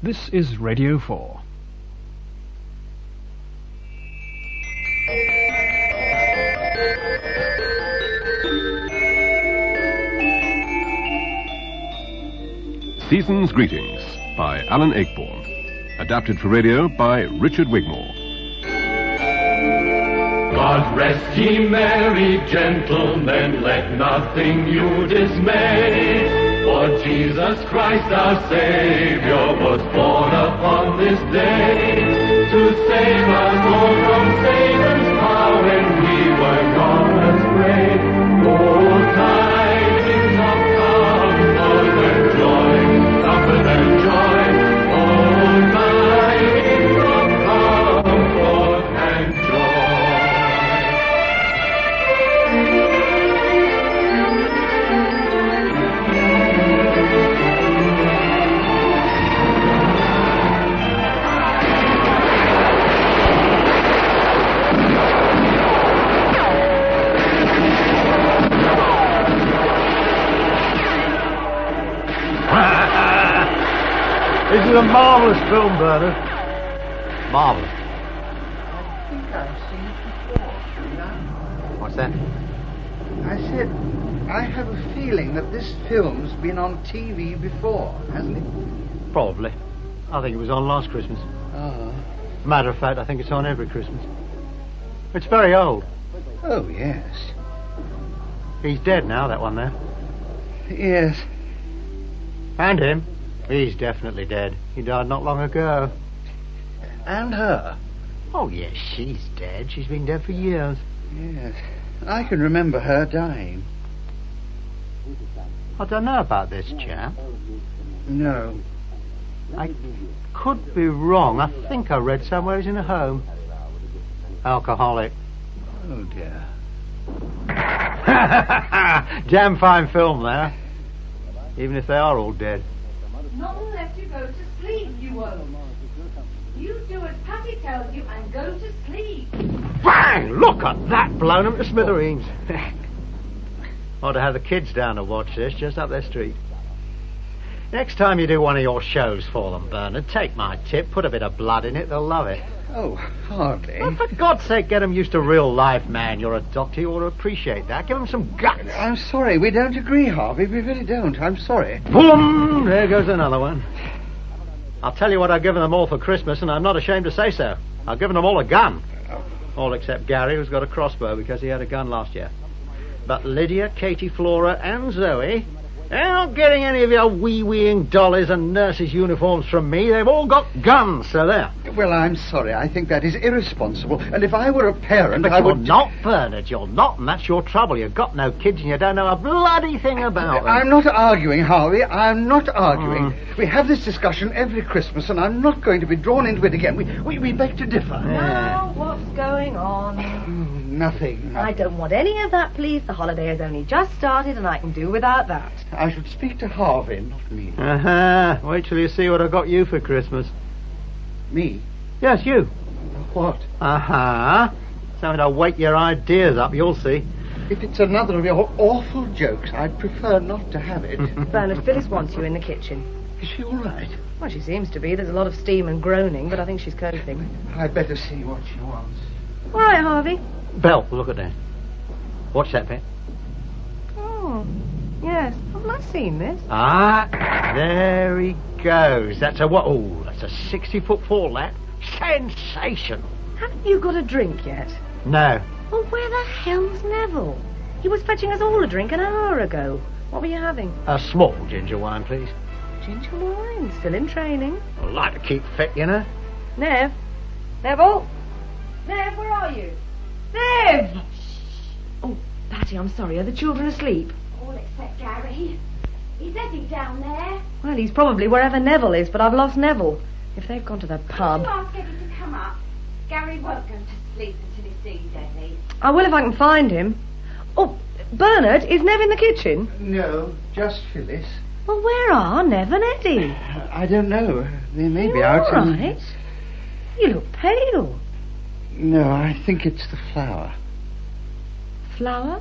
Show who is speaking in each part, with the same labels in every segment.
Speaker 1: This is Radio 4.
Speaker 2: Season's Greetings by Alan Ayckbourn. Adapted for radio by Richard Wigmore.
Speaker 3: God rest ye merry gentlemen, let nothing you dismay. For Jesus Christ our Savior was born upon this day to save us all from Satan's power when we were gone astray. Oh, tidings of comfort and joy, comfort and joy. Oh, tidings of comfort and joy.
Speaker 4: This is a marvellous film, Bernard. Marvellous.
Speaker 5: I think I've seen it before, you know.
Speaker 4: What's that?
Speaker 5: I said, I have a feeling that this film's been on TV before, hasn't it?
Speaker 4: Probably. I think it was on last Christmas.
Speaker 5: Oh.
Speaker 4: Matter of fact, I think it's on every Christmas. It's very old.
Speaker 5: Oh, yes.
Speaker 4: He's dead now, that one there.
Speaker 5: Yes.
Speaker 4: And him. He's definitely dead. He died not long ago.
Speaker 5: And her.
Speaker 4: Oh, yes, she's dead. She's been dead for years.
Speaker 5: Yes. I can remember her dying.
Speaker 4: I don't know about this chap.
Speaker 5: No.
Speaker 4: I could be wrong. I think I read somewhere he's in a home. Alcoholic.
Speaker 5: Oh, dear.
Speaker 4: Damn fine film there. Even if they are all dead.
Speaker 6: Not unless you go to sleep, you won't. You do as Patty tells you and go to sleep.
Speaker 4: Bang! Look at that, blown them to smithereens. Ought to have the kids down to watch this, just up their street. Next time you do one of your shows for them, Bernard, take my tip, put a bit of blood in it, they'll love it.
Speaker 5: Oh, hardly.
Speaker 4: Well, for God's sake, get them used to real life, man. You're a doctor, you ought to appreciate that. Give them some guts.
Speaker 5: I'm sorry, we don't agree, Harvey. We really don't. I'm sorry.
Speaker 4: Boom! There goes another one. I'll tell you what I've given them all for Christmas, and I'm not ashamed to say so. I've given them all a gun. All except Gary, who's got a crossbow because he had a gun last year. But Lydia, Katie, Flora, and Zoe, they're not getting any of your wee-weeing dollies and nurses' uniforms from me. They've all got guns, so there.
Speaker 5: Well, I'm sorry. I think that is irresponsible. And if I were a parent,
Speaker 4: But
Speaker 5: I
Speaker 4: you're
Speaker 5: would...
Speaker 4: not, Bernard. You're not, and that's your trouble. You've got no kids and you don't know a bloody thing about them.
Speaker 5: I'm not arguing, Harvey. I'm not arguing. We have this discussion every Christmas, and I'm not going to be drawn into it again. We beg to differ.
Speaker 6: Now, what's going on?
Speaker 5: Nothing.
Speaker 6: I don't want any of that, please. The holiday has only just started and I can do without that.
Speaker 5: I should speak to Harvey, not me.
Speaker 4: Wait till you see what I got you for Christmas.
Speaker 5: Me?
Speaker 4: Yes, you.
Speaker 5: What?
Speaker 4: Something to wake your ideas up, you'll see.
Speaker 5: If it's another of your awful jokes, I'd prefer not to have it.
Speaker 6: Bernard, Phyllis wants you in the kitchen.
Speaker 5: Is she all right?
Speaker 6: Well, she seems to be. There's a lot of steam and groaning, but I think she's coping.
Speaker 5: I'd better see what she wants.
Speaker 6: All right, Harvey.
Speaker 4: Belle, look at that. Watch that bit.
Speaker 6: Oh, yes. Haven't I seen this?
Speaker 4: There he goes. That's a what? Oh, that's a 60-foot fall, that. Sensation.
Speaker 6: Haven't you got a drink yet?
Speaker 4: No.
Speaker 6: Well, where the hell's Neville? He was fetching us all a drink an hour ago. What were you having?
Speaker 4: A small ginger wine, please.
Speaker 6: Ginger wine. Still in training.
Speaker 4: I like to keep fit, you know.
Speaker 6: Nev? Neville? Nev, where are you? Nev! Oh, Patty, I'm sorry. Are the children asleep?
Speaker 7: All except Gary. Is Eddie down there?
Speaker 6: Well, he's probably wherever Neville is, but I've lost Neville. If they've gone to the
Speaker 7: Can
Speaker 6: pub...
Speaker 7: you ask Eddie to come up? Gary won't go to sleep until he sees Eddie.
Speaker 6: I will if I can find him. Oh, Bernard, is Nev in the kitchen?
Speaker 5: No, just Phyllis.
Speaker 6: Well, where are Nev and Eddie?
Speaker 5: I don't know. They may be
Speaker 6: You
Speaker 5: out.
Speaker 6: all right? You look pale.
Speaker 5: No, I think it's the flour.
Speaker 6: Flour?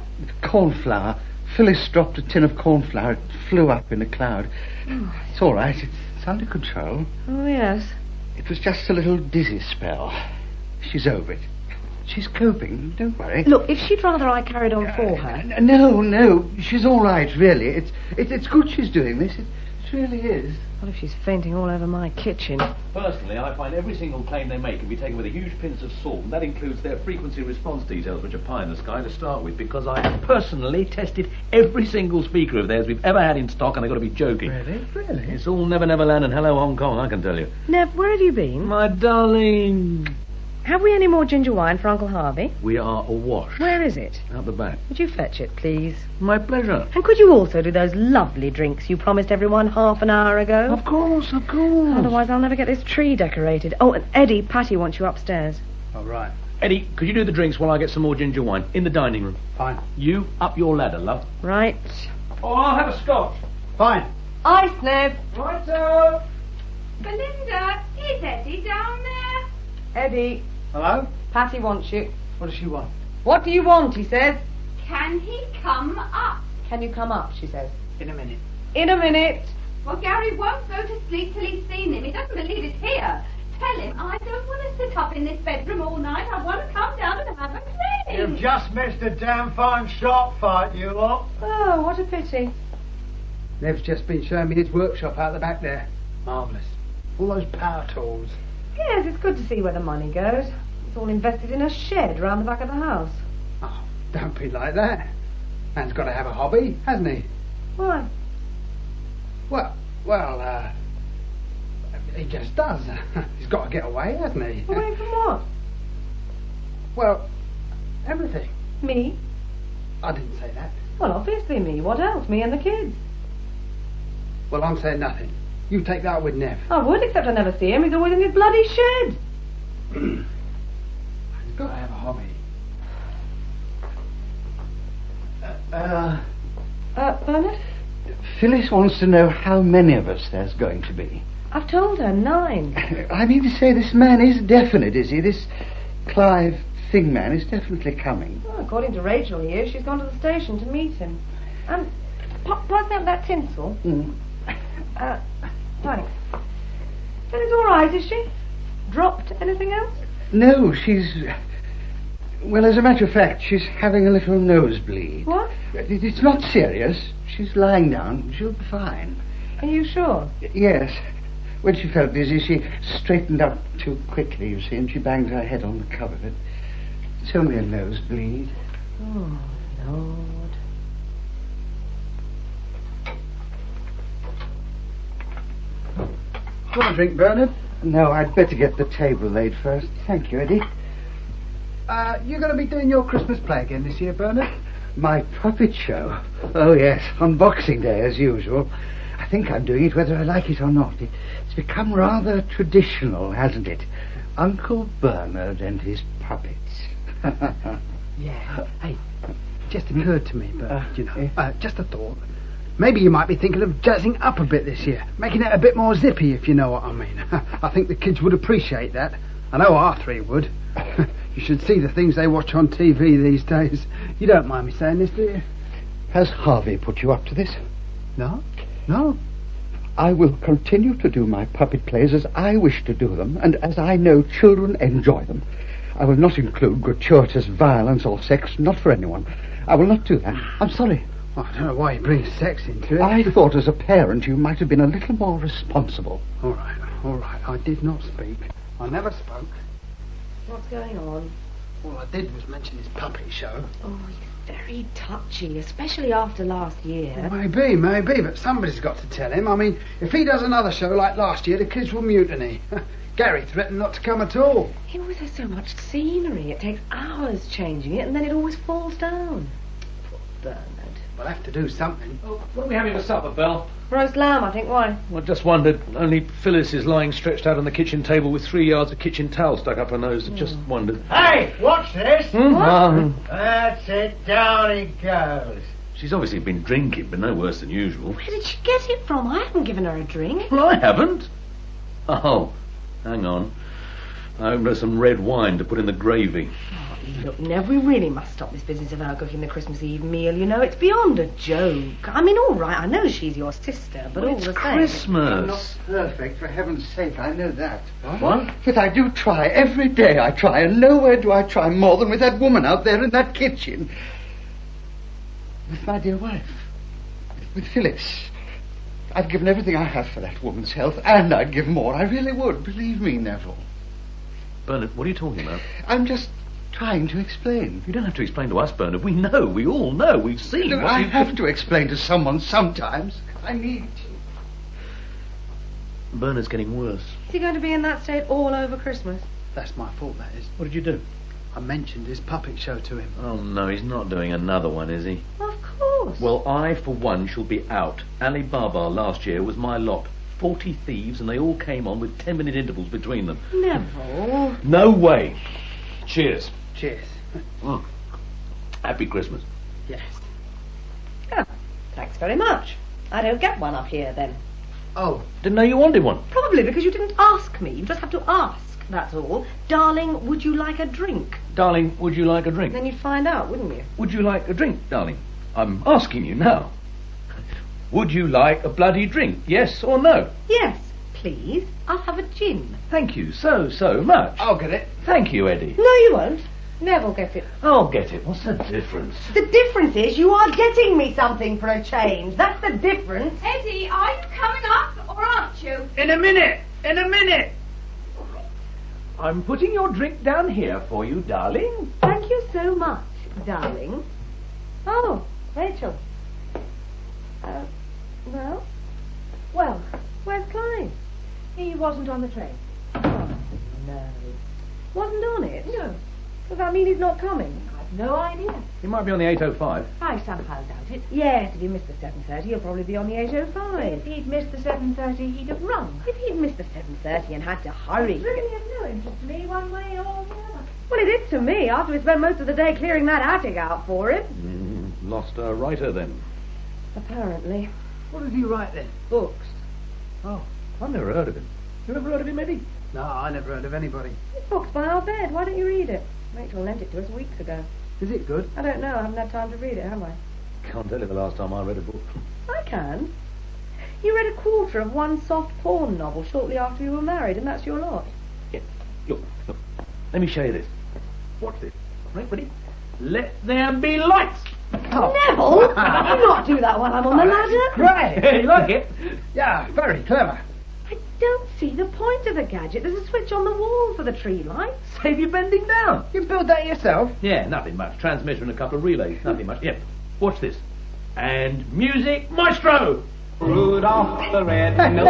Speaker 5: Cornflour. Phyllis dropped a tin of cornflour. It flew up in a cloud. It's all right. It's It's under control.
Speaker 6: Oh, yes.
Speaker 5: It was just a little dizzy spell. She's over it. She's coping. Don't worry.
Speaker 6: Look, if she'd rather I carried on for her...
Speaker 5: No. She's all right, really. It's good she's doing this. It really is.
Speaker 6: What if she's fainting all over my kitchen?
Speaker 1: Personally, I find every single claim they make can be taken with a huge pinch of salt, and that includes their frequency response details, which are pie in the sky to start with, because I have personally tested every single speaker of theirs we've ever had in stock, and I've got to be joking.
Speaker 5: Really?
Speaker 1: It's all Never Never Land and Hello Hong Kong, I can tell you.
Speaker 6: Nev, where have you been?
Speaker 1: My darling.
Speaker 6: Have we any more ginger wine for Uncle Harvey?
Speaker 1: We are awash.
Speaker 6: Where is it?
Speaker 1: Out the back.
Speaker 6: Would you fetch it, please?
Speaker 1: My pleasure.
Speaker 6: And could you also do those lovely drinks you promised everyone half an hour ago?
Speaker 1: Of course.
Speaker 6: Otherwise I'll never get this tree decorated. Oh, and Eddie, Patty wants you upstairs.
Speaker 5: All right.
Speaker 1: Eddie, could you do the drinks while I get some more ginger wine? In the dining room.
Speaker 5: Fine.
Speaker 1: You, up your ladder, love.
Speaker 6: Right.
Speaker 1: Oh, I'll have a scotch.
Speaker 5: Fine.
Speaker 6: Ice, Nev.
Speaker 1: Right, sir.
Speaker 7: Belinda, is Eddie down there?
Speaker 6: Eddie,
Speaker 5: Hello?
Speaker 6: Patty wants you.
Speaker 5: What does she want?
Speaker 6: What do you want, he says.
Speaker 7: Can he come up?
Speaker 6: Can you come up, she says.
Speaker 5: In a minute.
Speaker 6: In a minute.
Speaker 7: Well, Gary won't go to sleep till he's seen him. He doesn't believe it's here. Tell him I don't want to sit up in this bedroom all night. I want to come down and have a drink.
Speaker 4: You've just missed a damn fine shark fight, you lot.
Speaker 6: Oh, what a pity.
Speaker 5: Nev's just been showing me his workshop out the back there. Marvellous. All those power tools.
Speaker 6: Yes, it's good to see where the money goes. It's all invested in a shed round the back of the house.
Speaker 5: Oh, don't be like that. Man's got to have a hobby, hasn't he?
Speaker 6: Why?
Speaker 5: Well, he just does. He's got to get away, hasn't he?
Speaker 6: Away from what?
Speaker 5: Well, everything.
Speaker 6: Me?
Speaker 5: I didn't say that.
Speaker 6: Well, obviously me. What else? Me and the kids.
Speaker 5: Well, I'm saying nothing. You take that with Nev.
Speaker 6: I would, except I never see him. He's always in his bloody shed.
Speaker 5: He's got to have a hobby.
Speaker 6: Bernard?
Speaker 5: Phyllis wants to know how many of us there's going to be.
Speaker 6: I've told her 9.
Speaker 5: I mean to say, this man is definite, is he? This Clive Thingman is definitely coming.
Speaker 6: Well, according to Rachel here, she's gone to the station to meet him. And, pass me up that tinsel. Thanks. Phyllis all right, is she? Dropped anything else?
Speaker 5: No, she's... Well, as a matter of fact, she's having a little nosebleed.
Speaker 6: What?
Speaker 5: It's not serious. She's lying down. She'll be fine.
Speaker 6: Are you sure?
Speaker 5: Yes. When she felt dizzy, she straightened up too quickly, you see, and she banged her head on the cupboard. It's only a nosebleed.
Speaker 6: Oh, Lord.
Speaker 5: Want a drink, Bernard? No, I'd better get the table laid first. Thank you, Eddie. You're going to be doing your Christmas play again this year, Bernard? My puppet show? Oh, yes, on Boxing Day, as usual. I think I'm doing it whether I like it or not. It's become rather traditional, hasn't it? Uncle Bernard and his puppets.
Speaker 8: Yeah. Hey, just occurred to me, Bernard, just a thought. Maybe you might be thinking of jazzing up a bit this year, making it a bit more zippy, if you know what I mean. I think the kids would appreciate that. I know our 3 would. You should see the things they watch on TV these days. You don't mind me saying this, do you?
Speaker 5: Has Harvey put you up to this?
Speaker 8: No.
Speaker 5: I will continue to do my puppet plays as I wish to do them, and as I know children enjoy them. I will not include gratuitous violence or sex, not for anyone. I will not do that. I'm sorry.
Speaker 8: Oh, I don't know why you bring sex into it.
Speaker 5: I thought as a parent you might have been a little more responsible.
Speaker 8: All right. I did not speak. I never spoke.
Speaker 6: What's going on?
Speaker 8: All I did was mention his puppet show.
Speaker 6: Oh, he's very touchy, especially after last year.
Speaker 8: Maybe, but somebody's got to tell him. I mean, if he does another show like last year, the kids will mutiny. Gary threatened not to come at all.
Speaker 6: He always has so much scenery. It takes hours changing it, and then it always falls down. Poor Bernard.
Speaker 8: We'll have to do something.
Speaker 1: Oh, what are we having for supper, Belle?
Speaker 6: Roast lamb, I think. Why?
Speaker 1: Well, I just wondered. Only Phyllis is lying stretched out on the kitchen table with 3 yards of kitchen towel stuck up her nose. I just wondered.
Speaker 4: Hey, watch this. That's it. Down he goes.
Speaker 1: She's obviously been drinking, but no worse than usual.
Speaker 6: Where did she get it from? I haven't given her a drink.
Speaker 1: Well, I haven't. Oh, hang on. I hope there's some red wine to put in the gravy.
Speaker 6: Look, Nev, we really must stop this business of her cooking the Christmas Eve meal, you know. It's beyond a joke. I mean, all right, I know she's your sister, but all
Speaker 1: it's
Speaker 6: the same.
Speaker 5: I'm
Speaker 1: Christmas.
Speaker 5: not perfect, for heaven's sake, I know that.
Speaker 1: What?
Speaker 5: But I do try. Every day I try, and nowhere do I try more than with that woman out there in that kitchen. With my dear wife. With Phyllis. I'd given everything I have for that woman's health, and I'd give more. I really would. Believe me, Neville.
Speaker 1: Bernard, what are you talking about?
Speaker 5: I'm just trying to explain.
Speaker 1: You don't have to explain to us, Bernard. We know. We all know. We've seen.
Speaker 5: Look, I have to explain to someone sometimes. I need to.
Speaker 1: Bernard's getting worse.
Speaker 6: Is he going to be in that state all over Christmas?
Speaker 8: That's my fault, that is.
Speaker 1: What did you do?
Speaker 8: I mentioned his puppet show to him.
Speaker 1: Oh, no, he's not doing another one, is he?
Speaker 6: Of course.
Speaker 1: Well, I, for one, shall be out. Ali Baba last year was my lot. 40 thieves, and they all came on with 10-minute intervals between them.
Speaker 6: Neville.
Speaker 1: No way. Cheers.
Speaker 8: Cheers.
Speaker 1: Happy Christmas.
Speaker 8: Yes.
Speaker 6: Oh, thanks very much. I don't get one up here, then.
Speaker 8: Oh,
Speaker 1: Didn't know you wanted one.
Speaker 6: Probably because you didn't ask me. You just have to ask, that's all. Darling, would you like a drink?
Speaker 1: Darling, would you like a drink?
Speaker 6: Then you'd find out, wouldn't you?
Speaker 1: Would you like a drink, darling? I'm asking you now. Would you like a bloody drink? Yes or no?
Speaker 6: Yes, please. I'll have a gin.
Speaker 1: Thank you so much.
Speaker 8: I'll get it.
Speaker 1: Thank you, Eddie.
Speaker 6: No, you won't. Neville gets it.
Speaker 1: I'll get it. What's the difference?
Speaker 6: The difference is you are getting me something for a change. That's the difference.
Speaker 7: Eddie, are you coming up or aren't you?
Speaker 8: In a minute. In a minute.
Speaker 1: I'm putting your drink down here for you, darling.
Speaker 6: Thank you so much, darling. Oh, Rachel. Well, where's Clive? He wasn't on the train. Oh, no. Wasn't on it? No. Does that mean he's not coming? I've no idea.
Speaker 1: He might be on the 8:05.
Speaker 6: I somehow doubt it. Yes, if he missed the 7:30, he'll probably be on the 8:05. If he'd missed the 7:30, he'd have rung. If he'd missed the 7:30 and had to hurry. It's really of no interest to me, one way or the other. Well, it is to me, after we spent most of the day clearing that attic out for him.
Speaker 1: Lost a writer then.
Speaker 6: Apparently.
Speaker 8: What did he write then?
Speaker 6: Books.
Speaker 1: Oh, I've never heard of him. You ever heard of him, Eddie?
Speaker 8: No, I never heard of anybody.
Speaker 6: This book's by our bed. Why don't you read it? Rachel lent it to us weeks ago.
Speaker 8: Is it good?
Speaker 6: I don't know. I haven't had time to read it, have I?
Speaker 1: Can't tell you the last time I read a book.
Speaker 6: I can. You read a quarter of one soft porn novel shortly after you were married, and that's your lot.
Speaker 1: Yeah. Look. Let me show you this. Watch this. Right, ready? Let there be lights.
Speaker 6: Oh. Neville! You not do that while I'm on the ladder.
Speaker 8: Right.
Speaker 1: You like it?
Speaker 8: Yeah, very clever.
Speaker 6: I don't see the point of the gadget. There's a switch on the wall for the tree lights.
Speaker 1: Save you bending down.
Speaker 8: You built that yourself?
Speaker 1: Yeah, nothing much. Transmitter and a couple of relays. Nothing much. Yep. Watch this. And music, maestro.
Speaker 9: Rudolph the Red-Nosed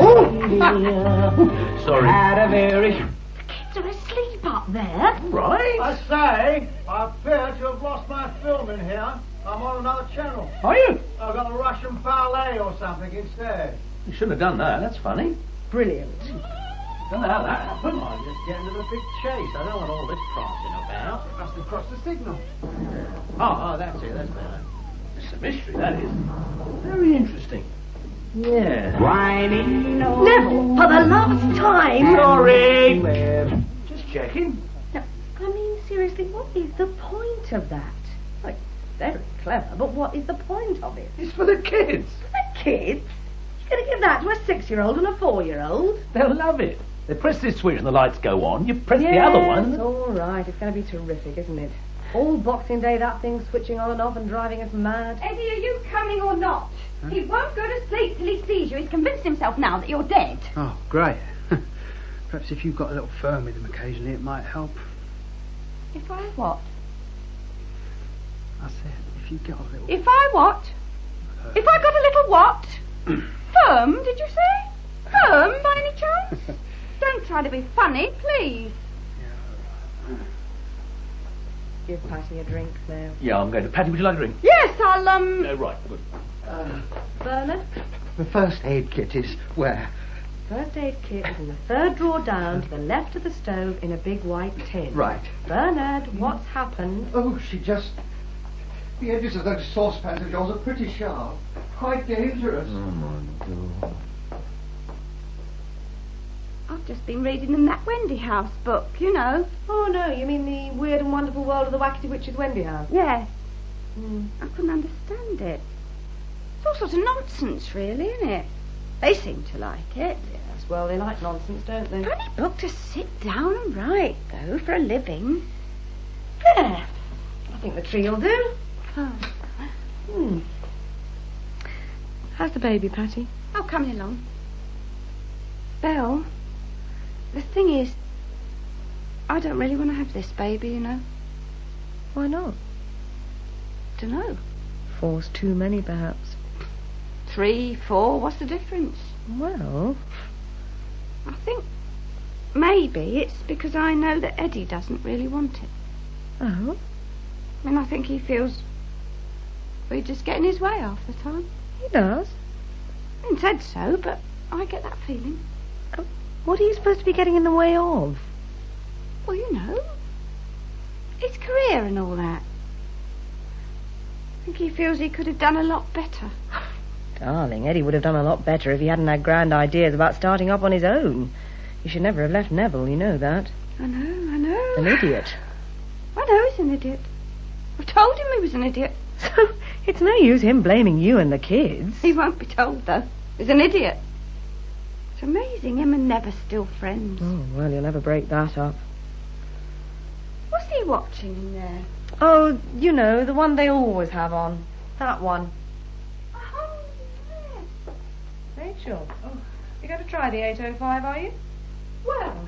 Speaker 1: Sorry.
Speaker 9: had a very...
Speaker 6: The kids are asleep up there.
Speaker 1: Right.
Speaker 4: I say, I appear to have lost my film in here. I'm on another channel.
Speaker 1: Are you?
Speaker 4: I've got a Russian ballet or something instead.
Speaker 1: You shouldn't have done that. That's funny.
Speaker 6: Brilliant.
Speaker 1: Don't know how that happened.
Speaker 4: I'm just getting to the big chase. I don't want all this prancing about. Must have crossed the signal.
Speaker 1: Oh, that's it. That's better. It's a mystery, that is. Very interesting. Yeah.
Speaker 9: whiny nose.
Speaker 6: Neville, for the last time.
Speaker 1: Sorry. Just checking.
Speaker 6: No, I mean, seriously, what is the point of that? Like, very clever, but what is the point of it?
Speaker 1: It's for the kids.
Speaker 6: The kids? You're going to give that to a 6-year-old and a 4-year-old?
Speaker 1: They'll love it. They press this switch and the lights go on. You press the other one.
Speaker 6: All right. It's going to be terrific, isn't it? All Boxing Day, that thing switching on and off and driving us mad.
Speaker 7: Eddie, are you coming or not? He won't go to sleep till he sees you. He's convinced himself now that you're dead.
Speaker 8: Oh, great. Perhaps if you've got a little firm with him occasionally, it might help.
Speaker 7: If I what?
Speaker 8: I said, if you got a little...
Speaker 7: If I what? If I got a little what? Firm, did you say? Firm, by any chance? Don't try to be funny, please.
Speaker 6: Give Patty a drink now.
Speaker 1: Yeah, I'm going to. Patty, would you like a drink?
Speaker 7: Yes, I'll,
Speaker 1: No, right. Good.
Speaker 6: Bernard?
Speaker 5: The first aid kit is where?
Speaker 6: First aid kit is in the third drawer down to the left of the stove in a big white tin.
Speaker 5: Right.
Speaker 6: Bernard, what's happened?
Speaker 5: Oh, she just... The edges of those saucepans of yours are pretty sharp. Quite dangerous.
Speaker 1: Oh, my God.
Speaker 10: I've just been reading them that Wendy House book, you know.
Speaker 6: Oh, no, you mean the Weird and Wonderful World of the Wackety Witch's Wendy House?
Speaker 10: Yes. I couldn't understand it. It's all sorts of nonsense, really, isn't it? They seem to like it.
Speaker 6: Yes, well, they like nonsense, don't they?
Speaker 10: Funny book to sit down and write, though, for a living.
Speaker 6: Yeah, I think the tree will do.
Speaker 10: Oh.
Speaker 6: How's the baby, Patty?
Speaker 10: Oh, coming along. Belle, the thing is, I don't really want to have this baby, you know.
Speaker 6: Why not?
Speaker 10: Dunno.
Speaker 6: 4's too many, perhaps.
Speaker 10: 3, 4, what's the difference?
Speaker 6: Well,
Speaker 10: I think maybe it's because I know that Eddie doesn't really want it.
Speaker 6: oh,
Speaker 10: I mean, I think he feels we just get in his way half the time.
Speaker 6: he does.
Speaker 10: I haven't said so, but I get that feeling.
Speaker 6: What are you supposed to be getting in the way of?
Speaker 10: Well, you know, his career and all that. I think he feels he could have done a lot better.
Speaker 6: Darling, Eddie would have done a lot better if he hadn't had grand ideas about starting up on his own. He should never have left Neville, you know that.
Speaker 10: I know.
Speaker 6: An idiot.
Speaker 10: I know he's an idiot. I told him he was an idiot.
Speaker 6: So, it's no use him blaming you and the kids.
Speaker 10: He won't be told, though. He's an idiot. It's amazing him and Never's still friends.
Speaker 6: Oh, well, you'll never break that up.
Speaker 10: What's he watching in there?
Speaker 6: Oh, you know, the one they always have on. That one.
Speaker 10: Oh, yes.
Speaker 6: Rachel, you're going to try the 805, are you?
Speaker 11: Well,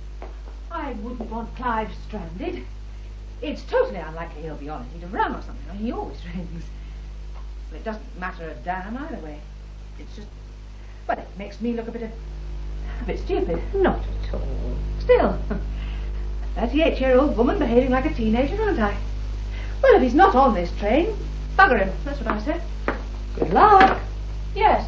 Speaker 11: I wouldn't want Clive stranded. It's totally unlikely he'll be on it. He'd have run or something. He always rings. But it doesn't matter a damn either way. It's just... Well, it makes me look a bit stupid.
Speaker 6: Not at all.
Speaker 11: Still, a 38-year-old woman behaving like a teenager, aren't I? Well, if he's not on this train, bugger him. That's what I said. Good luck. Yes.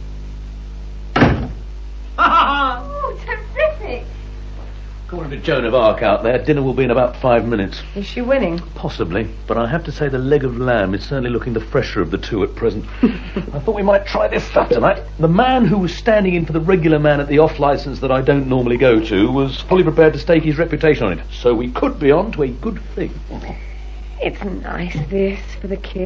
Speaker 10: Oh, terrific.
Speaker 1: According to Joan of Arc out there, dinner will be in about 5 minutes.
Speaker 6: Is she winning?
Speaker 1: Possibly, but I have to say the leg of lamb is certainly looking the fresher of the two at present. I thought we might try this stuff tonight. The man who was standing in for the regular man at the off-licence that I don't normally go to was fully prepared to stake his reputation on it, so we could be on to a good thing.
Speaker 6: It's nice, this, for the kids.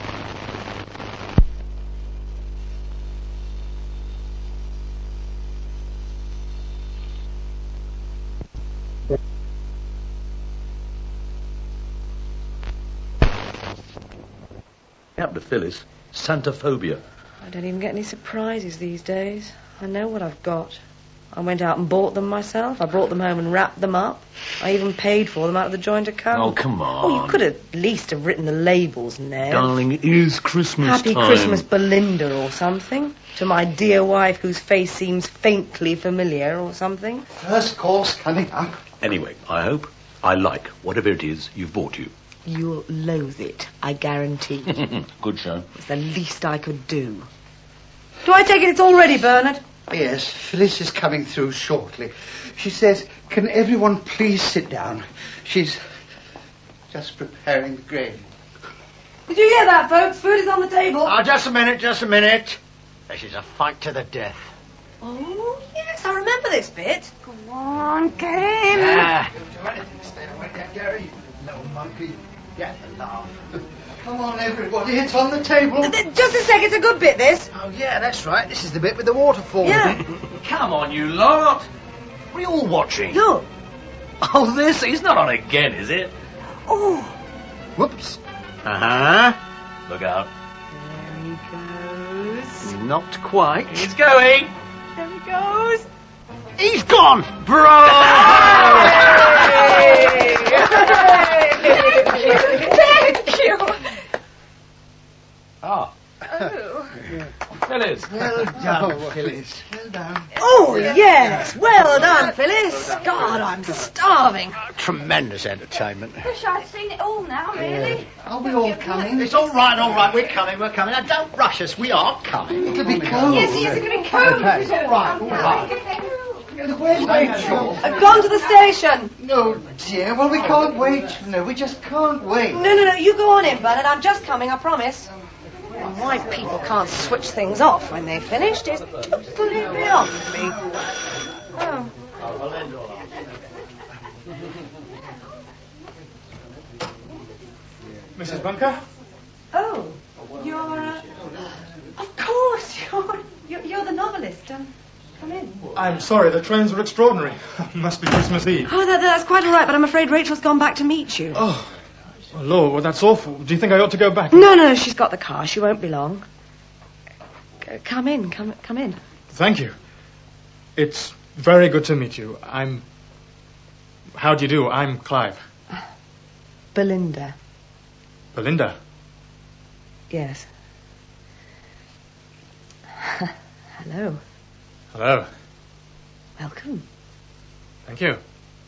Speaker 1: Happened to Phyllis, Santaphobia.
Speaker 6: I don't even get any surprises these days. I know what I've got. I went out and bought them myself. I brought them home and wrapped them up. I even paid for them out of the joint account.
Speaker 1: Oh, come on.
Speaker 6: Oh, you could at least have written the labels, Ned.
Speaker 1: Darling, it is Christmas
Speaker 6: Happy
Speaker 1: time.
Speaker 6: Christmas, Belinda, or something. To my dear wife, whose face seems faintly familiar, or something.
Speaker 5: First course coming up.
Speaker 1: Anyway, I hope I like whatever it is you've bought you.
Speaker 6: You'll loathe it, I guarantee.
Speaker 1: Good show.
Speaker 6: It's the least I could do. Do I take it it's all ready, Bernard?
Speaker 5: Yes, Phyllis is coming through shortly. She says, can everyone please sit down? She's just preparing the gravy.
Speaker 6: Did you hear that, folks? Food is on the table.
Speaker 4: Oh, just a minute. This is a fight to the death.
Speaker 6: Oh, yes, I remember this bit.
Speaker 10: Go on, get him.
Speaker 4: Ah.
Speaker 5: Don't do anything. Stay away there, Gary. You little monkey. Get the laugh. Come on, everybody. It's on the table.
Speaker 6: Just a sec. It's a good bit, this.
Speaker 4: Oh, yeah, that's right. This is the bit with the waterfall.
Speaker 6: Yeah.
Speaker 1: Come on, you lot. What are you all watching?
Speaker 6: Look.
Speaker 1: Oh, this? He's not on again, is it?
Speaker 6: Oh.
Speaker 4: Whoops.
Speaker 1: Uh-huh. Look out.
Speaker 6: There he goes.
Speaker 4: Not quite.
Speaker 1: He's going.
Speaker 6: There he goes.
Speaker 4: He's gone.
Speaker 6: Thank you.
Speaker 1: Ah.
Speaker 6: Oh.
Speaker 1: Phyllis.
Speaker 5: Well done, Phyllis. Well done.
Speaker 6: Oh, yes. Well done, Phyllis. God, I'm starving.
Speaker 4: Tremendous entertainment.
Speaker 10: Wish I'd seen it all now, really.
Speaker 5: Are we all coming?
Speaker 4: It's all right. We're coming. Now, don't rush us. We are coming.
Speaker 5: It'll be cold.
Speaker 10: Yes, it's going to be cold.
Speaker 4: Okay. It's all right.
Speaker 5: Where's Rachel?
Speaker 6: I've gone to the station.
Speaker 5: No, dear. Well, we can't wait. No, we just can't wait.
Speaker 6: No. You go on in, Bernard. I'm just coming, I promise. And why people can't switch things off when they've finished is totally beyond me. Oh.
Speaker 4: I'll lend all of
Speaker 12: Mrs. Bunker?
Speaker 13: Oh, you're, of course, you're the novelist. Come in.
Speaker 12: I'm sorry, the trains were extraordinary. Must be Christmas Eve.
Speaker 13: Oh, that's quite all right, but I'm afraid Rachel's gone back to meet you.
Speaker 12: Oh, Lord, well, that's awful. Do you think I ought to go back?
Speaker 13: No, she's got the car. She won't be long. Come in.
Speaker 12: Thank you. It's very good to meet you. How do you do? I'm Clive.
Speaker 13: Belinda.
Speaker 12: Belinda?
Speaker 13: Yes. Hello.
Speaker 12: Hello.
Speaker 13: Welcome.
Speaker 12: Thank you.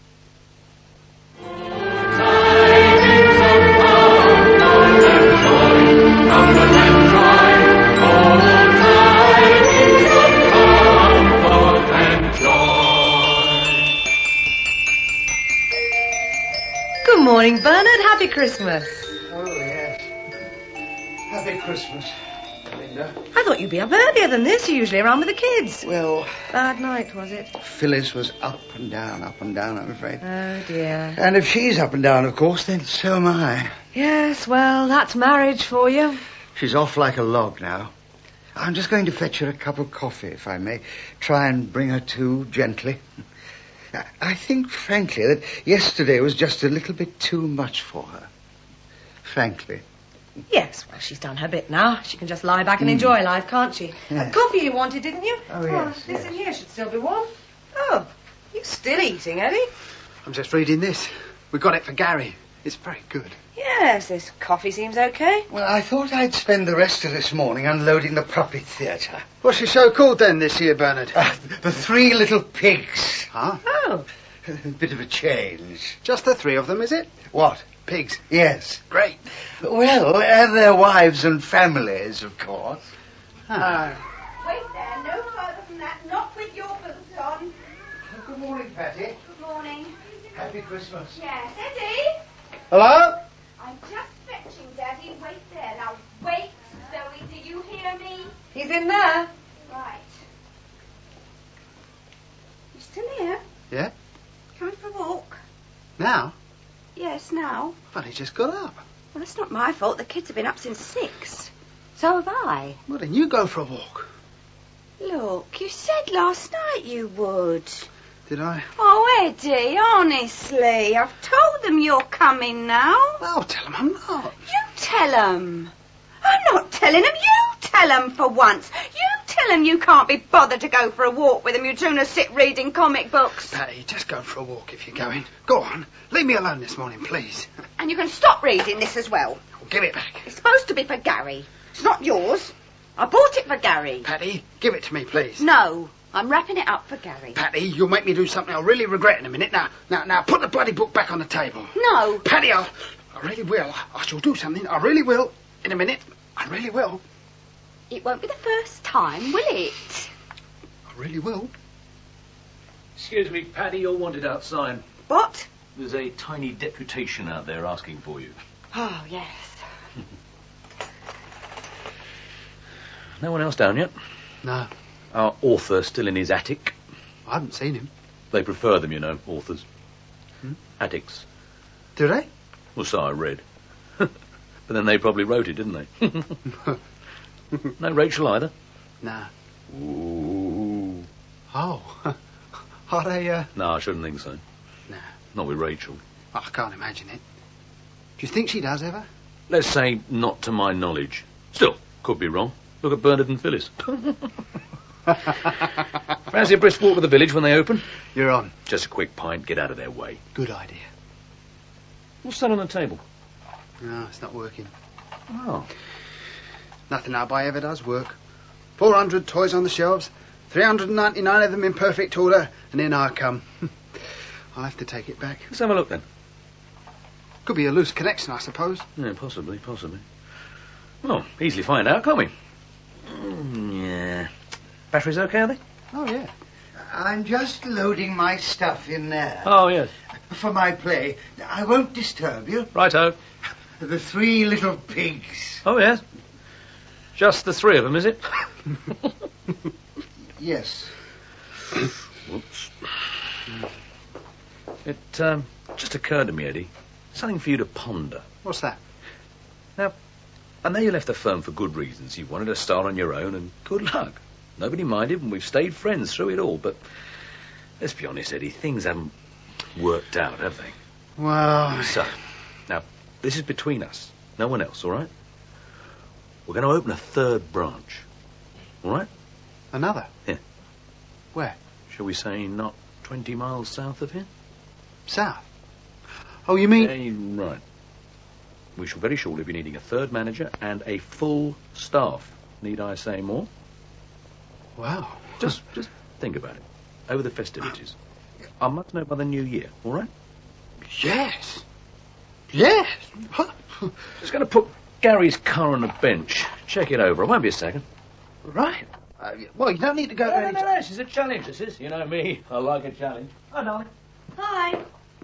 Speaker 13: Good morning, Bernard. Happy Christmas.
Speaker 5: Oh, yes. Happy Christmas, Belinda.
Speaker 13: I thought you'd be up earlier than this. You're usually around with the kids.
Speaker 5: Well...
Speaker 13: Bad night, was it?
Speaker 5: Phyllis was up and down, I'm afraid.
Speaker 13: Oh, dear.
Speaker 5: And if she's up and down, of course, then so am I.
Speaker 13: Yes, well, that's marriage for you.
Speaker 5: She's off like a log now. I'm just going to fetch her a cup of coffee, if I may. Try and bring her to gently. I think, frankly, that yesterday was just a little bit too much for her. Frankly.
Speaker 13: Yes, well, she's done her bit now. She can just lie back and enjoy life, can't she?
Speaker 5: Yes.
Speaker 13: Coffee you wanted, didn't you?
Speaker 5: Oh, yes,
Speaker 13: This
Speaker 5: yes.
Speaker 13: in here should still be warm. Oh, you still eating, Eddie?
Speaker 8: I'm just reading this. We got it for Gary. It's very good.
Speaker 13: Yes, this coffee seems okay.
Speaker 5: Well, I thought I'd spend the rest of this morning unloading the puppet theatre.
Speaker 8: What's your show called then this year, Bernard?
Speaker 5: The Three Little Pigs.
Speaker 8: Huh?
Speaker 13: Oh.
Speaker 5: A bit of a change.
Speaker 8: Just the three of them, is it?
Speaker 5: What?
Speaker 8: Pigs.
Speaker 5: Yes.
Speaker 8: Great.
Speaker 5: Well, and their wives and families, of course.
Speaker 10: Wait there, no further from that, not with your boots on.
Speaker 5: Good morning, Patty.
Speaker 10: Good morning.
Speaker 5: Happy Christmas.
Speaker 10: Yes, Eddie?
Speaker 8: Hello?
Speaker 10: I'm just fetching Daddy. Wait there. Now, wait, Zoe, do you hear me?
Speaker 13: He's in there.
Speaker 10: Right. You still here?
Speaker 8: Yeah?
Speaker 10: Coming for a walk?
Speaker 8: Now?
Speaker 10: Yes, now.
Speaker 8: But he just got up.
Speaker 10: Well, it's not my fault. The kids have been up since 6. So have I.
Speaker 8: Well, then you go for a walk.
Speaker 10: Look, you said last night you would.
Speaker 8: Did I?
Speaker 10: Oh, Eddie, honestly, I've told them you're coming now.
Speaker 8: Well, tell him I'm not.
Speaker 10: You tell them. I'm not telling them. You tell them for once. You tell them you can't be bothered to go for a walk with them. You'd sooner sit reading comic books.
Speaker 8: Patty, just go for a walk if you're going. Go on. Leave me alone this morning, please.
Speaker 10: And you can stop reading this as well.
Speaker 8: Give it back.
Speaker 10: It's supposed to be for Gary. It's not yours. I bought it for Gary.
Speaker 8: Patty, give it to me, please.
Speaker 10: No, I'm wrapping it up for Gary.
Speaker 8: Patty, you'll make me do something I'll really regret in a minute. Now, put the bloody book back on the table.
Speaker 10: No.
Speaker 8: Patty, I really will. I shall do something. I really will. In a minute. I really will.
Speaker 10: It won't be the first time, will it?
Speaker 8: I really will.
Speaker 1: Excuse me, Paddy, you're wanted outside.
Speaker 10: What?
Speaker 1: There's a tiny deputation out there asking for you.
Speaker 10: Oh, yes.
Speaker 1: No one else down yet?
Speaker 8: No.
Speaker 1: Our author still in his attic.
Speaker 8: I haven't seen him.
Speaker 1: They prefer them, you know, authors. Attics.
Speaker 8: Do they?
Speaker 1: Well, so I read. But then they probably wrote it, didn't they? No Rachel either?
Speaker 8: No.
Speaker 1: Ooh.
Speaker 8: Oh. Are they,
Speaker 1: No, I shouldn't think so.
Speaker 8: No.
Speaker 1: Not with Rachel.
Speaker 8: I can't imagine it. Do you think she does ever?
Speaker 1: Let's say not to my knowledge. Still, could be wrong. Look at Bernard and Phyllis. Fancy a brisk walk with the village when they open?
Speaker 8: You're on.
Speaker 1: Just a quick pint, get out of their way.
Speaker 8: Good idea.
Speaker 1: What's that on the table?
Speaker 8: No, it's not working.
Speaker 1: Oh.
Speaker 8: Nothing I buy ever does work. 400 toys on the shelves, 399 of them in perfect order, and in I come. I'll have to take it back.
Speaker 1: Let's have a look then.
Speaker 8: Could be a loose connection, I suppose.
Speaker 1: Yeah, possibly. Well, easily find out, can't we? Yeah. Batteries okay, are they?
Speaker 8: Oh, yeah.
Speaker 5: I'm just loading my stuff in there.
Speaker 1: Oh, yes.
Speaker 5: For my play. I won't disturb you.
Speaker 1: Righto.
Speaker 5: The Three Little Pigs.
Speaker 1: Oh, yes. Just the three of them, is it?
Speaker 5: Yes.
Speaker 1: Whoops. It just occurred to me, Eddie. Something for you to ponder.
Speaker 8: What's that?
Speaker 1: Now, I know you left the firm for good reasons. You wanted to start on your own, and good luck. Nobody minded, and we've stayed friends through it all. But let's be honest, Eddie, things haven't worked out, have they?
Speaker 8: Well...
Speaker 1: So, now, this is between us. No one else, all right? We're going to open a third branch. All right?
Speaker 8: Another?
Speaker 1: Yeah.
Speaker 8: Where?
Speaker 1: Shall we say not 20 miles south of here?
Speaker 8: South? Oh, you mean...
Speaker 1: Right. We shall very shortly be needing a third manager and a full staff. Need I say more?
Speaker 8: Wow.
Speaker 1: Just think about it. Over the festivities. I must know by the new year, all right?
Speaker 8: Yes. Yes.
Speaker 1: Just going to put Gary's car on the bench. Check it over. It won't be a second.
Speaker 8: Right. Well, you don't need to go to any...
Speaker 1: No, this is a challenge, this is. You know me. I like a challenge. Hi, darling.
Speaker 13: Hi.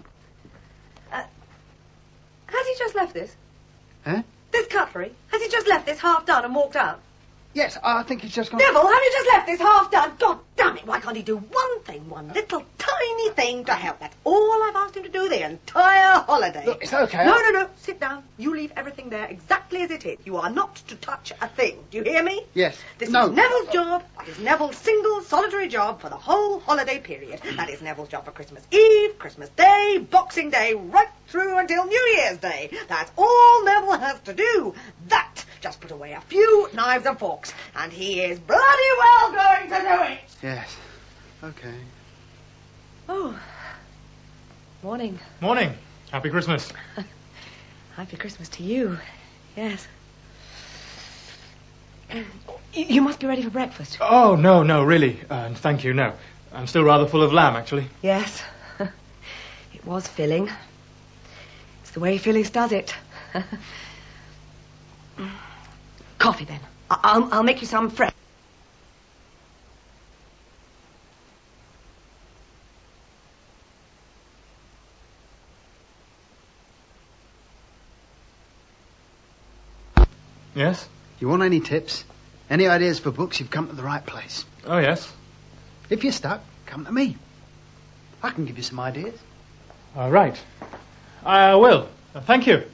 Speaker 13: Has he just left this?
Speaker 8: Huh?
Speaker 13: This cutlery? Has he just left this half done and walked out?
Speaker 8: Yes, I think he's just gone...
Speaker 13: Devil, have you just left this half done? God damn it, why can't he do one thing, one little tiny thing to help? That's all I've asked him to do the entire holiday.
Speaker 8: Look, it's okay.
Speaker 13: No, sit down. You leave everything there exactly as it is. You are not to touch a thing. Do you hear me?
Speaker 8: Yes.
Speaker 13: This is Neville's job. It is Neville's single, solitary job for the whole holiday period. That is Neville's job for Christmas Eve, Christmas Day, Boxing Day, right through until New Year's Day. That's all Neville has to do. That. Just put away a few knives and forks. And he is bloody well going to do it.
Speaker 8: Yes. Okay.
Speaker 13: Oh. Morning.
Speaker 12: Morning. Happy Christmas.
Speaker 13: Happy Christmas to you. Yes. You must be ready for breakfast.
Speaker 12: Oh, no, really. Thank you, no. I'm still rather full of lamb, actually.
Speaker 13: Yes. It was filling. It's the way Phyllis does it. Coffee, then. I'll make you some fresh.
Speaker 12: Yes?
Speaker 8: You want any tips? Any ideas for books? You've come to the right place.
Speaker 12: Oh, yes.
Speaker 8: If you're stuck, come to me. I can give you some ideas.
Speaker 12: Right. I will. Thank you.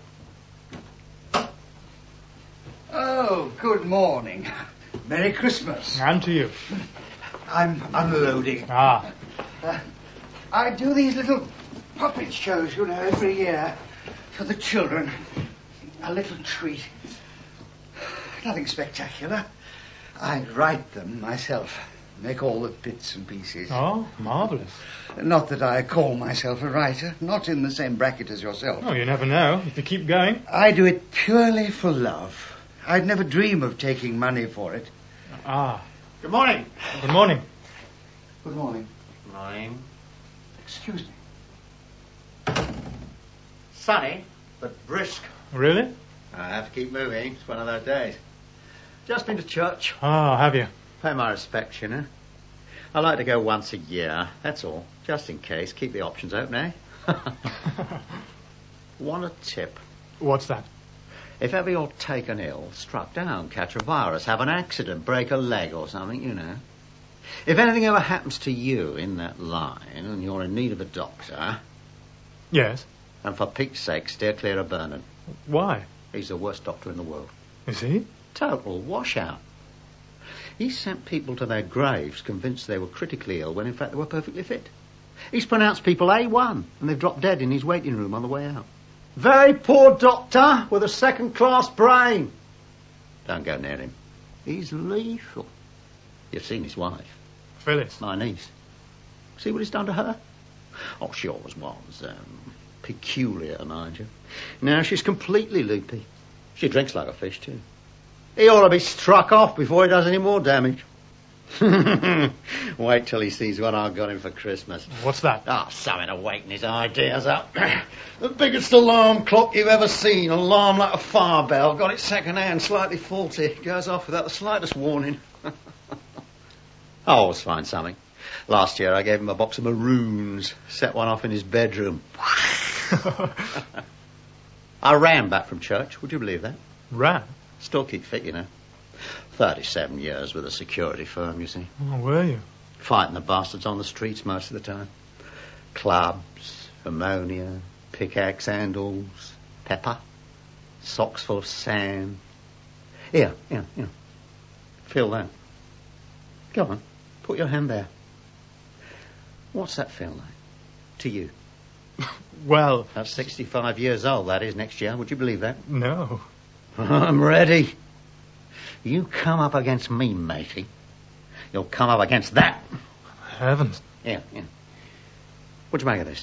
Speaker 5: Oh, good morning. Merry Christmas.
Speaker 12: And to you.
Speaker 5: I'm unloading.
Speaker 12: Ah.
Speaker 5: I do these little puppet shows, every year for the children. A little treat. Nothing spectacular. I write them myself. Make all the bits and pieces.
Speaker 12: Oh, marvellous.
Speaker 5: Not that I call myself a writer. Not in the same bracket as yourself.
Speaker 12: Oh, you never know. If you keep going.
Speaker 5: I do it purely for love. I'd never dream of taking money for it.
Speaker 12: Ah.
Speaker 8: Good morning.
Speaker 12: Good morning.
Speaker 5: Good morning.
Speaker 4: Good morning.
Speaker 5: Excuse me.
Speaker 4: Sunny, but brisk.
Speaker 12: Really?
Speaker 4: I have to keep moving. It's one of those days. Just been to church.
Speaker 12: Oh, have you?
Speaker 4: Pay my respects, you know. I like to go once a year, that's all. Just in case. Keep the options open, eh? Want a tip?
Speaker 12: What's that?
Speaker 4: If ever you're taken ill, struck down, catch a virus, have an accident, break a leg or something, you know. If anything ever happens to you in that line and you're in need of a doctor...
Speaker 12: Yes?
Speaker 4: And for Pete's sake, steer clear of Bernard.
Speaker 12: Why?
Speaker 4: He's the worst doctor in the world.
Speaker 12: Is he?
Speaker 4: Total washout. He sent people to their graves convinced they were critically ill when in fact they were perfectly fit. He's pronounced people A1 and they've dropped dead in his waiting room on the way out. Very poor doctor with a second-class brain. Don't go near him. He's lethal. You've seen his wife.
Speaker 12: Phyllis.
Speaker 4: My niece. See what he's done to her? Oh, she always was. Peculiar, mind you. Now she's completely loopy. She drinks like a fish, too. He ought to be struck off before he does any more damage. Wait till he sees what I've got him for Christmas.
Speaker 12: What's that?
Speaker 4: Something to waken his ideas up. The biggest alarm clock you've ever seen. Alarm like a fire bell. Got it second-hand, slightly faulty. Goes off without the slightest warning. I always find something. Last year I gave him a box of maroons. Set one off in his bedroom. I ran back from church. Would you believe that?
Speaker 12: Ran?
Speaker 4: Still keep fit, you know. 37 years with a security firm, you see.
Speaker 12: Oh, were you?
Speaker 4: Fighting the bastards on the streets most of the time. Clubs, ammonia, pickaxe handles, pepper, socks full of sand. Here. Feel that. Go on, put your hand there. What's that feel like to you?
Speaker 12: Well...
Speaker 4: That's 65 years old, that is, next year. Would you believe that?
Speaker 12: No.
Speaker 4: I'm ready. You come up against me, matey. You'll come up against that.
Speaker 12: Heavens.
Speaker 4: Yeah. What'd you make of this?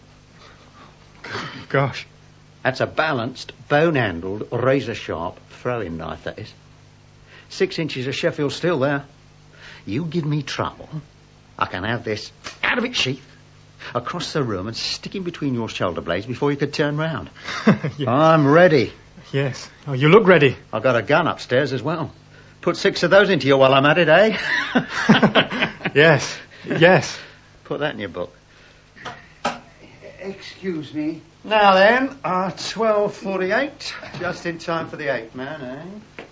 Speaker 12: Gosh.
Speaker 4: That's a balanced, bone-handled, razor-sharp throwing knife, that is. 6 inches of Sheffield steel there. You give me trouble, I can have this out of its sheath, across the room and stick in between your shoulder blades before you could turn round.
Speaker 12: Yes.
Speaker 4: I'm ready.
Speaker 12: Yes. Oh, you look ready.
Speaker 4: I've got a gun upstairs as well. Put 6 of those into you while I'm at it, eh?
Speaker 12: Yes.
Speaker 4: Put that in your book.
Speaker 5: Excuse me.
Speaker 4: Now then, 12:48. Just in time for the 8th man, eh?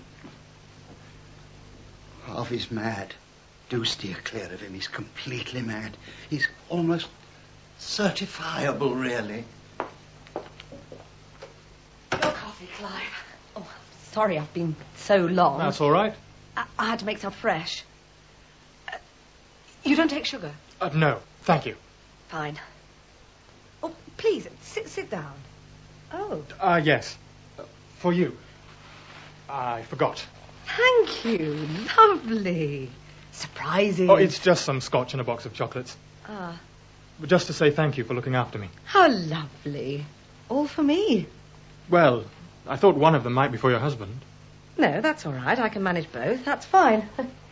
Speaker 5: Harvey's mad. Do steer clear of him. He's completely mad. He's almost certifiable, really.
Speaker 13: Your coffee, Clive. Oh, sorry I've been so long.
Speaker 12: That's all right.
Speaker 13: I had to make some fresh. You don't take sugar?
Speaker 12: No, thank you.
Speaker 13: Fine. Oh, please, sit down. Oh.
Speaker 12: Yes. For you. I forgot.
Speaker 13: Thank you. Lovely. Surprising.
Speaker 12: Oh, it's just some scotch and a box of chocolates.
Speaker 13: Ah.
Speaker 12: But just to say thank you for looking after me.
Speaker 13: How lovely. All for me.
Speaker 12: Well, I thought one of them might be for your husband.
Speaker 13: No, that's all right. I can manage both. That's fine.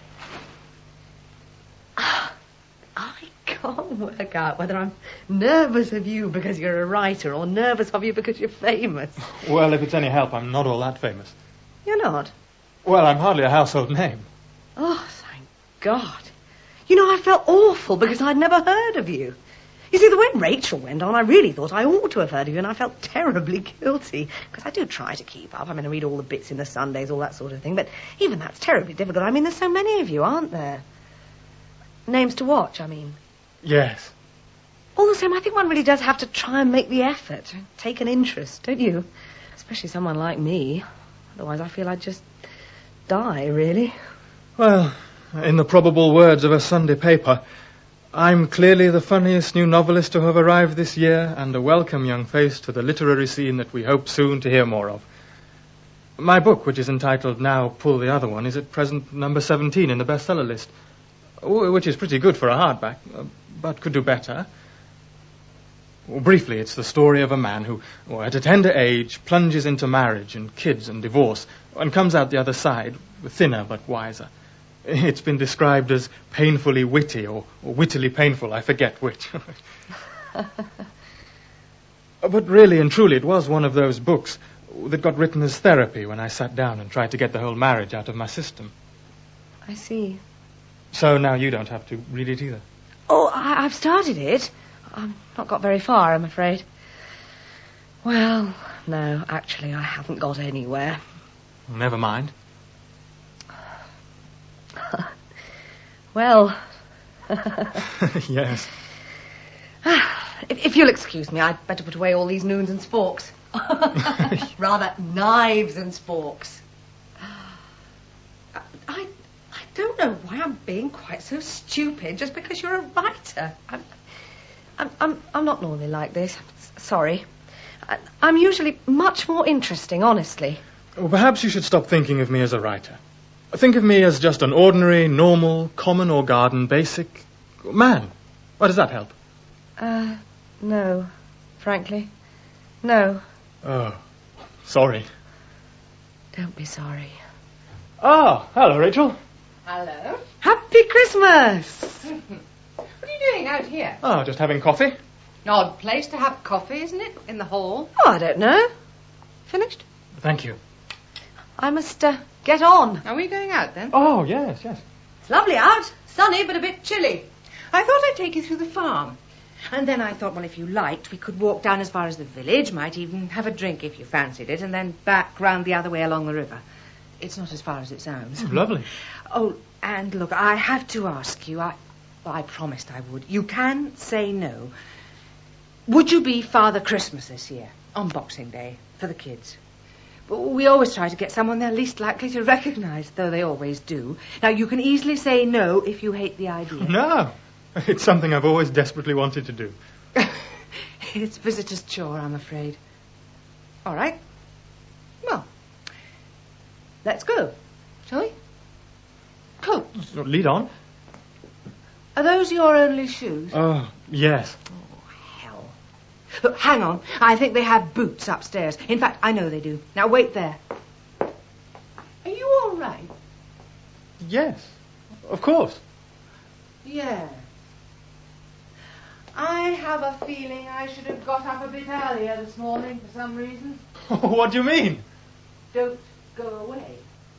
Speaker 13: I can't work out whether I'm nervous of you because you're a writer or nervous of you because you're famous.
Speaker 12: Well, if it's any help, I'm not all that famous.
Speaker 13: You're not?
Speaker 12: Well, I'm hardly a household name.
Speaker 13: Oh, thank God. You know, I felt awful because I'd never heard of you. You see, the way Rachel went on, I really thought I ought to have heard of you, and I felt terribly guilty. Because I do try to keep up. I mean, I read all the bits in the Sundays, all that sort of thing. But even that's terribly difficult. I mean, there's so many of you, aren't there? Names to watch, I mean.
Speaker 12: Yes.
Speaker 13: All the same, I think one really does have to try and make the effort. Take an interest, don't you? Especially someone like me. Otherwise, I feel I'd just die, really.
Speaker 12: Well, in the probable words of a Sunday paper, I'm clearly the funniest new novelist to have arrived this year, and a welcome young face to the literary scene that we hope soon to hear more of. My book, which is entitled Now Pull the Other One, is at present number 17 in the bestseller list, which is pretty good for a hardback, but could do better. Well, briefly, it's the story of a man who, at a tender age, plunges into marriage and kids and divorce, and comes out the other side, thinner but wiser. It's been described as painfully witty or wittily painful, I forget which. But really and truly, it was one of those books that got written as therapy when I sat down and tried to get the whole marriage out of my system.
Speaker 13: I see.
Speaker 12: So now you don't have to read it either.
Speaker 13: Oh, I've started it. I've not got very far, I'm afraid. Well, no, actually, I haven't got anywhere.
Speaker 12: Never mind.
Speaker 13: Well...
Speaker 12: Yes.
Speaker 13: If you'll excuse me, I'd better put away all these noons and sporks. Rather, knives and sporks. I don't know why I'm being quite so stupid just because you're a writer. I'm not normally like this. Sorry. I'm usually much more interesting, honestly.
Speaker 12: Well, perhaps you should stop thinking of me as a writer. Think of me as just an ordinary, normal, common or garden, basic man. Why does that help?
Speaker 13: No. Frankly, no.
Speaker 12: Oh, sorry.
Speaker 13: Don't be sorry.
Speaker 12: Ah, hello, Rachel.
Speaker 11: Hello.
Speaker 13: Happy Christmas!
Speaker 11: What are you doing out here?
Speaker 12: Oh, just having coffee.
Speaker 11: An odd place to have coffee, isn't it? In the hall.
Speaker 13: Oh, I don't know. Finished?
Speaker 12: Thank you.
Speaker 13: I must get on.
Speaker 11: Are we going out then?
Speaker 12: Oh, yes.
Speaker 13: It's lovely out. Sunny, but a bit chilly.
Speaker 11: I thought I'd take you through the farm. And then I thought, well, if you liked, we could walk down as far as the village, might even have a drink if you fancied it, and then back round the other way along the river. It's not as far as it sounds.
Speaker 12: Oh, lovely.
Speaker 11: Oh, and look, I have to ask you, Well, I promised I would. You can say no. Would you be Father Christmas this year, on Boxing Day, for the kids? But we always try to get someone they're least likely to recognise, though they always do. Now, you can easily say no if you hate the idea.
Speaker 12: No. It's something I've always desperately wanted to do.
Speaker 11: It's visitor's chore, I'm afraid. All right. Well, let's go, shall we? Coat.
Speaker 12: Lead on.
Speaker 11: Are those your only shoes?
Speaker 12: Oh, yes.
Speaker 11: Hell. Look, hang on. I think they have boots upstairs. In fact, I know they do. Now, wait there. Are you all right?
Speaker 12: Yes, of course.
Speaker 11: Yeah. I have a feeling I should have got up a bit earlier this morning for some reason.
Speaker 12: What do you mean?
Speaker 11: Don't go away.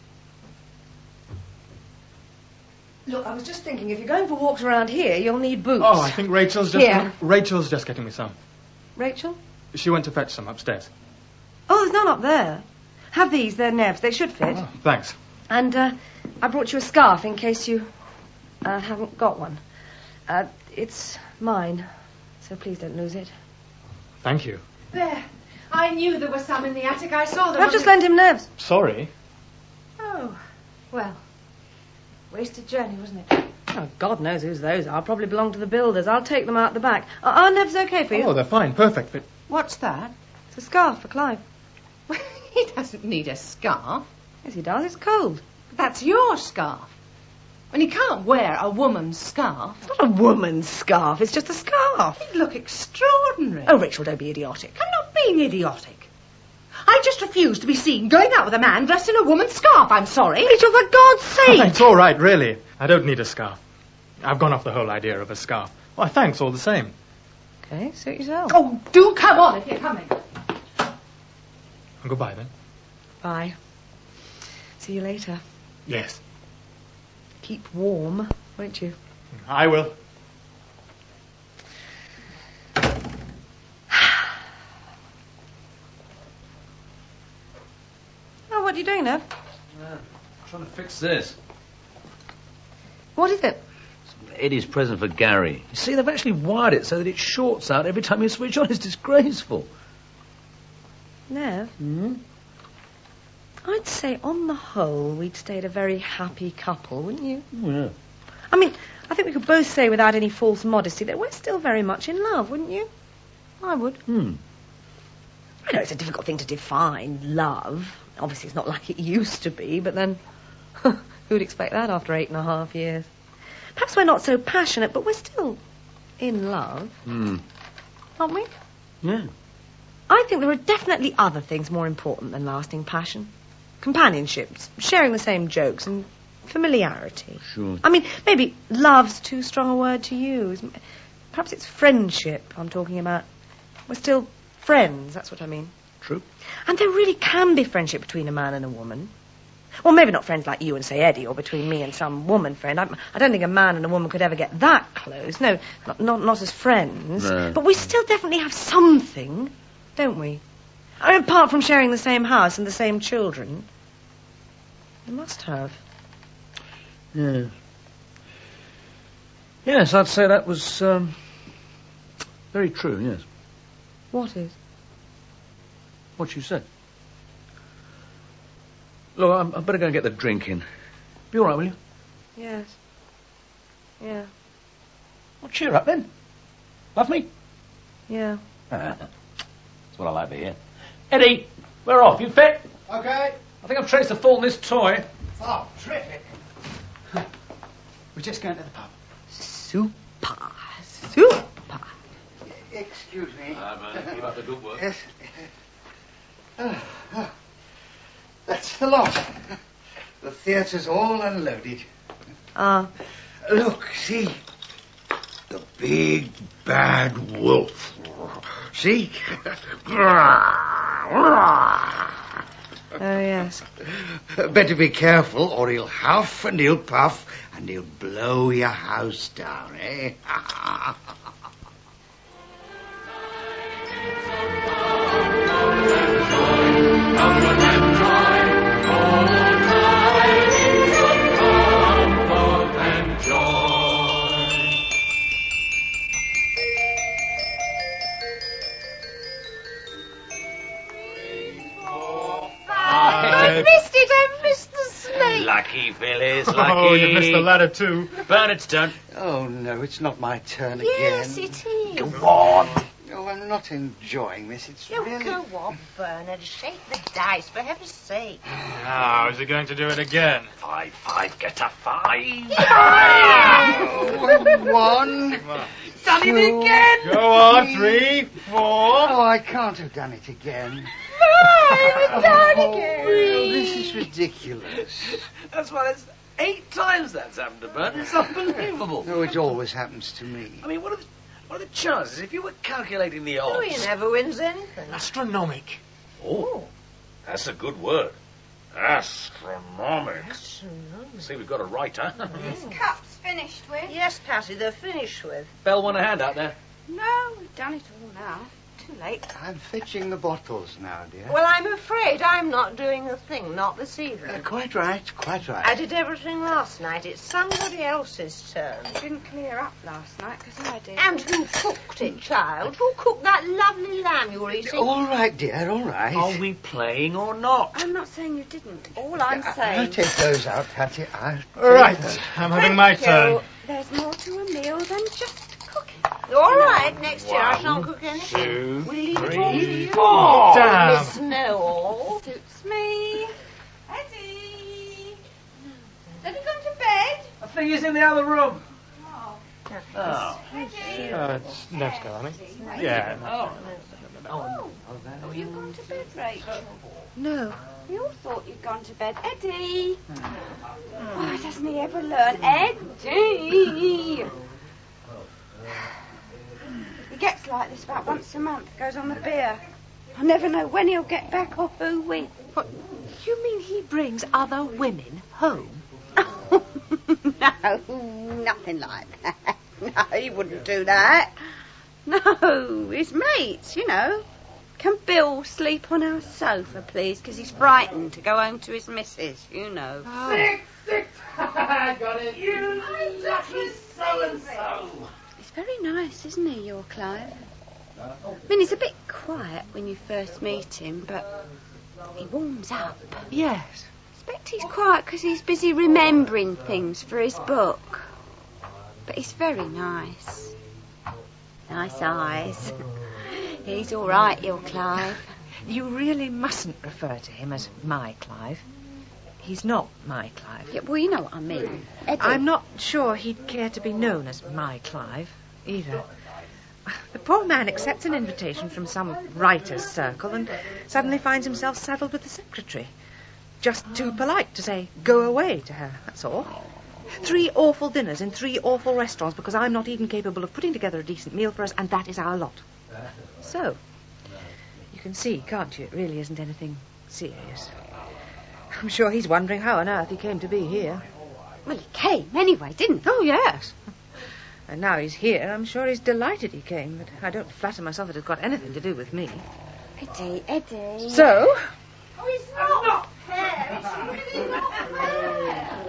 Speaker 11: Look, I was just thinking, if you're going for walks around here, you'll need boots.
Speaker 12: Oh, I think Rachel's just getting me some.
Speaker 11: Rachel?
Speaker 12: She went to fetch some upstairs.
Speaker 11: Oh, there's none up there. Have these, they're Nev's. They should fit.
Speaker 12: Oh, thanks.
Speaker 11: And I brought you a scarf in case you haven't got one. It's mine, so please don't lose it.
Speaker 12: Thank you.
Speaker 11: There. I knew there were some in the attic. I saw them.
Speaker 10: I've just lent him Nev's.
Speaker 12: Sorry.
Speaker 11: Oh, well. Wasted journey, wasn't it?
Speaker 10: Oh, God knows whose those are. Probably belong to the builders. I'll take them out the back. Are Nev's okay for you?
Speaker 12: Oh, they're fine. Perfect fit.
Speaker 11: What's that?
Speaker 10: It's a scarf for Clive.
Speaker 11: He doesn't need a scarf.
Speaker 10: Yes, he does. It's cold.
Speaker 11: That's your scarf. And he can't wear a woman's scarf.
Speaker 10: It's not a woman's scarf. It's just a scarf.
Speaker 11: He'd look extraordinary.
Speaker 10: Oh, Rachel, don't be idiotic.
Speaker 11: I'm not being idiotic. I just refuse to be seen going out with a man dressed in a woman's scarf. I'm sorry.
Speaker 10: Rachel, for God's sake.
Speaker 12: It's all right, really. I don't need a scarf. I've gone off the whole idea of a scarf. Why, thanks all the same.
Speaker 10: Okay, suit yourself.
Speaker 11: Oh, do come on if you're coming.
Speaker 12: Goodbye, then.
Speaker 10: Bye. See you later.
Speaker 12: Yes.
Speaker 10: Keep warm, won't you?
Speaker 12: I will.
Speaker 10: Oh, what are you doing, Nev?
Speaker 1: Trying to fix this.
Speaker 10: What is it?
Speaker 1: Eddie's present for Gary. You see, they've actually wired it so that it shorts out every time you switch on. It's disgraceful.
Speaker 10: Nev? I'd say, on the whole, we'd stayed a very happy couple, wouldn't you?
Speaker 1: Yeah.
Speaker 10: I mean, I think we could both say without any false modesty that we're still very much in love, wouldn't you? I would. I know it's a difficult thing to define, love. Obviously, it's not like it used to be, but then who'd expect that after 8.5 years? Perhaps we're not so passionate, but we're still in love. Aren't we?
Speaker 1: Yeah.
Speaker 10: I think there are definitely other things more important than lasting passion. Companionships, sharing the same jokes, and familiarity.
Speaker 1: Sure.
Speaker 10: I mean, maybe love's too strong a word to use. Perhaps it's friendship I'm talking about. We're still friends, that's what I mean.
Speaker 1: True.
Speaker 10: And there really can be friendship between a man and a woman. Well, maybe not friends like you and, say, Eddie, or between me and some woman friend. I don't think a man and a woman could ever get that close. No, not as friends.
Speaker 1: No.
Speaker 10: But we still definitely have something, don't we? I mean, apart from sharing the same house and the same children. We must have.
Speaker 1: Yeah. Yes, I'd say that was very true, yes.
Speaker 10: What is?
Speaker 1: What you said. Look, I better go and get the drink in. Be all right, will you?
Speaker 10: Yes. Yeah.
Speaker 1: Well, cheer up, then. Love me?
Speaker 10: Yeah.
Speaker 1: That's what I like to hear. Eddie, we're off. You fit?
Speaker 8: Okay.
Speaker 1: I think I've traced the fault in this toy.
Speaker 8: Oh, terrific. We're just going to the pub.
Speaker 10: Super.
Speaker 5: Excuse me.
Speaker 1: Keep up the good work.
Speaker 5: Yes. That's the lot. The theatre's all unloaded. Look, see. The big bad wolf. See?
Speaker 10: Oh, yes.
Speaker 5: Better be careful, or he'll huff and he'll puff and he'll blow your house down, eh?
Speaker 12: Bernard!
Speaker 14: Missed it, I missed the snake.
Speaker 1: Lucky, Phyllis, lucky.
Speaker 12: Oh, you missed the ladder too.
Speaker 1: Bernard's turn.
Speaker 5: Oh, no, it's not my turn
Speaker 14: Yes,
Speaker 5: again.
Speaker 14: it is.
Speaker 1: Go on.
Speaker 5: Oh, I'm not enjoying this. It's
Speaker 14: You
Speaker 5: really...
Speaker 14: go on, Bernard. Shake the dice, for heaven's sake.
Speaker 12: Now, is he going to do it again?
Speaker 1: 5, get a 5.
Speaker 5: Oh, 1.
Speaker 14: Done
Speaker 5: Two.
Speaker 14: it again.
Speaker 12: Go on, 3, 4.
Speaker 5: Oh, I can't have done it again.
Speaker 14: Done again.
Speaker 5: Oh, this is ridiculous.
Speaker 1: That's why it's 8 times that's happened to Bernard. It's unbelievable.
Speaker 5: No, it always happens to me.
Speaker 1: I mean, what are the chances if you were calculating the odds?
Speaker 14: Oh, he never wins anything.
Speaker 12: Astronomic.
Speaker 1: Oh, that's a good word. Astronomic. See, we've got a writer.
Speaker 7: This cup's finished with.
Speaker 14: Yes, Patty, they're finished with.
Speaker 1: Belle, want a hand out there?
Speaker 7: No, we've done it all now.
Speaker 14: Too late.
Speaker 5: I'm fetching the bottles now, dear.
Speaker 14: Well, I'm afraid I'm not doing a thing, not this evening.
Speaker 5: Quite right, quite right.
Speaker 14: I did everything last night. It's somebody else's turn.
Speaker 7: We didn't clear up last night because I did.
Speaker 14: And who cooked it, child? Who cooked that lovely lamb you were eating?
Speaker 5: All right, dear, all right.
Speaker 1: Are we playing or not?
Speaker 7: I'm not saying you didn't. All I'm
Speaker 5: I'll
Speaker 7: saying...
Speaker 5: take those out, Patty.
Speaker 12: Right, I'm having my turn.
Speaker 7: There's more to a meal than just cooking.
Speaker 14: All right, next year I shan't cook anything.
Speaker 1: 2,
Speaker 14: We'll leave it all to
Speaker 1: 3,
Speaker 14: you.
Speaker 1: 4.
Speaker 12: Damn.
Speaker 14: Miss Know-all.
Speaker 7: Suits me. Eddie! Has he gone to bed?
Speaker 1: I think he's in the other room.
Speaker 7: Oh.
Speaker 1: Oh.
Speaker 12: It's next go, honey. Yeah.
Speaker 7: Have you gone to bed, Rachel?
Speaker 10: No.
Speaker 7: We all thought you'd gone to bed. Eddie! Why doesn't he ever learn? Eddie! He gets like this about once a month, goes on the beer. I never know when he'll get back or who with.
Speaker 10: What? You mean he brings other women home?
Speaker 13: No, nothing like that. No, he wouldn't do that. No, his mates, you know. Can Bill sleep on our sofa, please? Because he's frightened to go home to his missus, you know.
Speaker 14: Oh.
Speaker 3: 6. I got it. You lucky so-and-so.
Speaker 13: He's very nice, isn't he, your Clive? I mean, he's a bit quiet when you first meet him, but he warms up.
Speaker 10: Yes.
Speaker 13: I expect he's quiet because he's busy remembering things for his book. But he's very nice. Nice eyes. He's all right, your Clive.
Speaker 10: You really mustn't refer to him as my Clive. He's not my Clive.
Speaker 13: Yeah, well, you know what I mean. Eddie.
Speaker 10: I'm not sure he'd care to be known as my Clive, either. The poor man accepts an invitation from some writer's circle and suddenly finds himself saddled with the secretary. Just too polite to say, go away to her, that's all. 3 awful dinners in 3 awful restaurants because I'm not even capable of putting together a decent meal for us, and that is our lot. So, you can see, can't you, it really isn't anything serious. I'm sure he's wondering how on earth he came to be here.
Speaker 13: Well, he came anyway, didn't he?
Speaker 10: Oh, yes. And now he's here, I'm sure he's delighted he came, but I don't flatter myself it has got anything to do with me.
Speaker 13: Eddie.
Speaker 10: So?
Speaker 7: Oh, it's not fair. It's really not fair.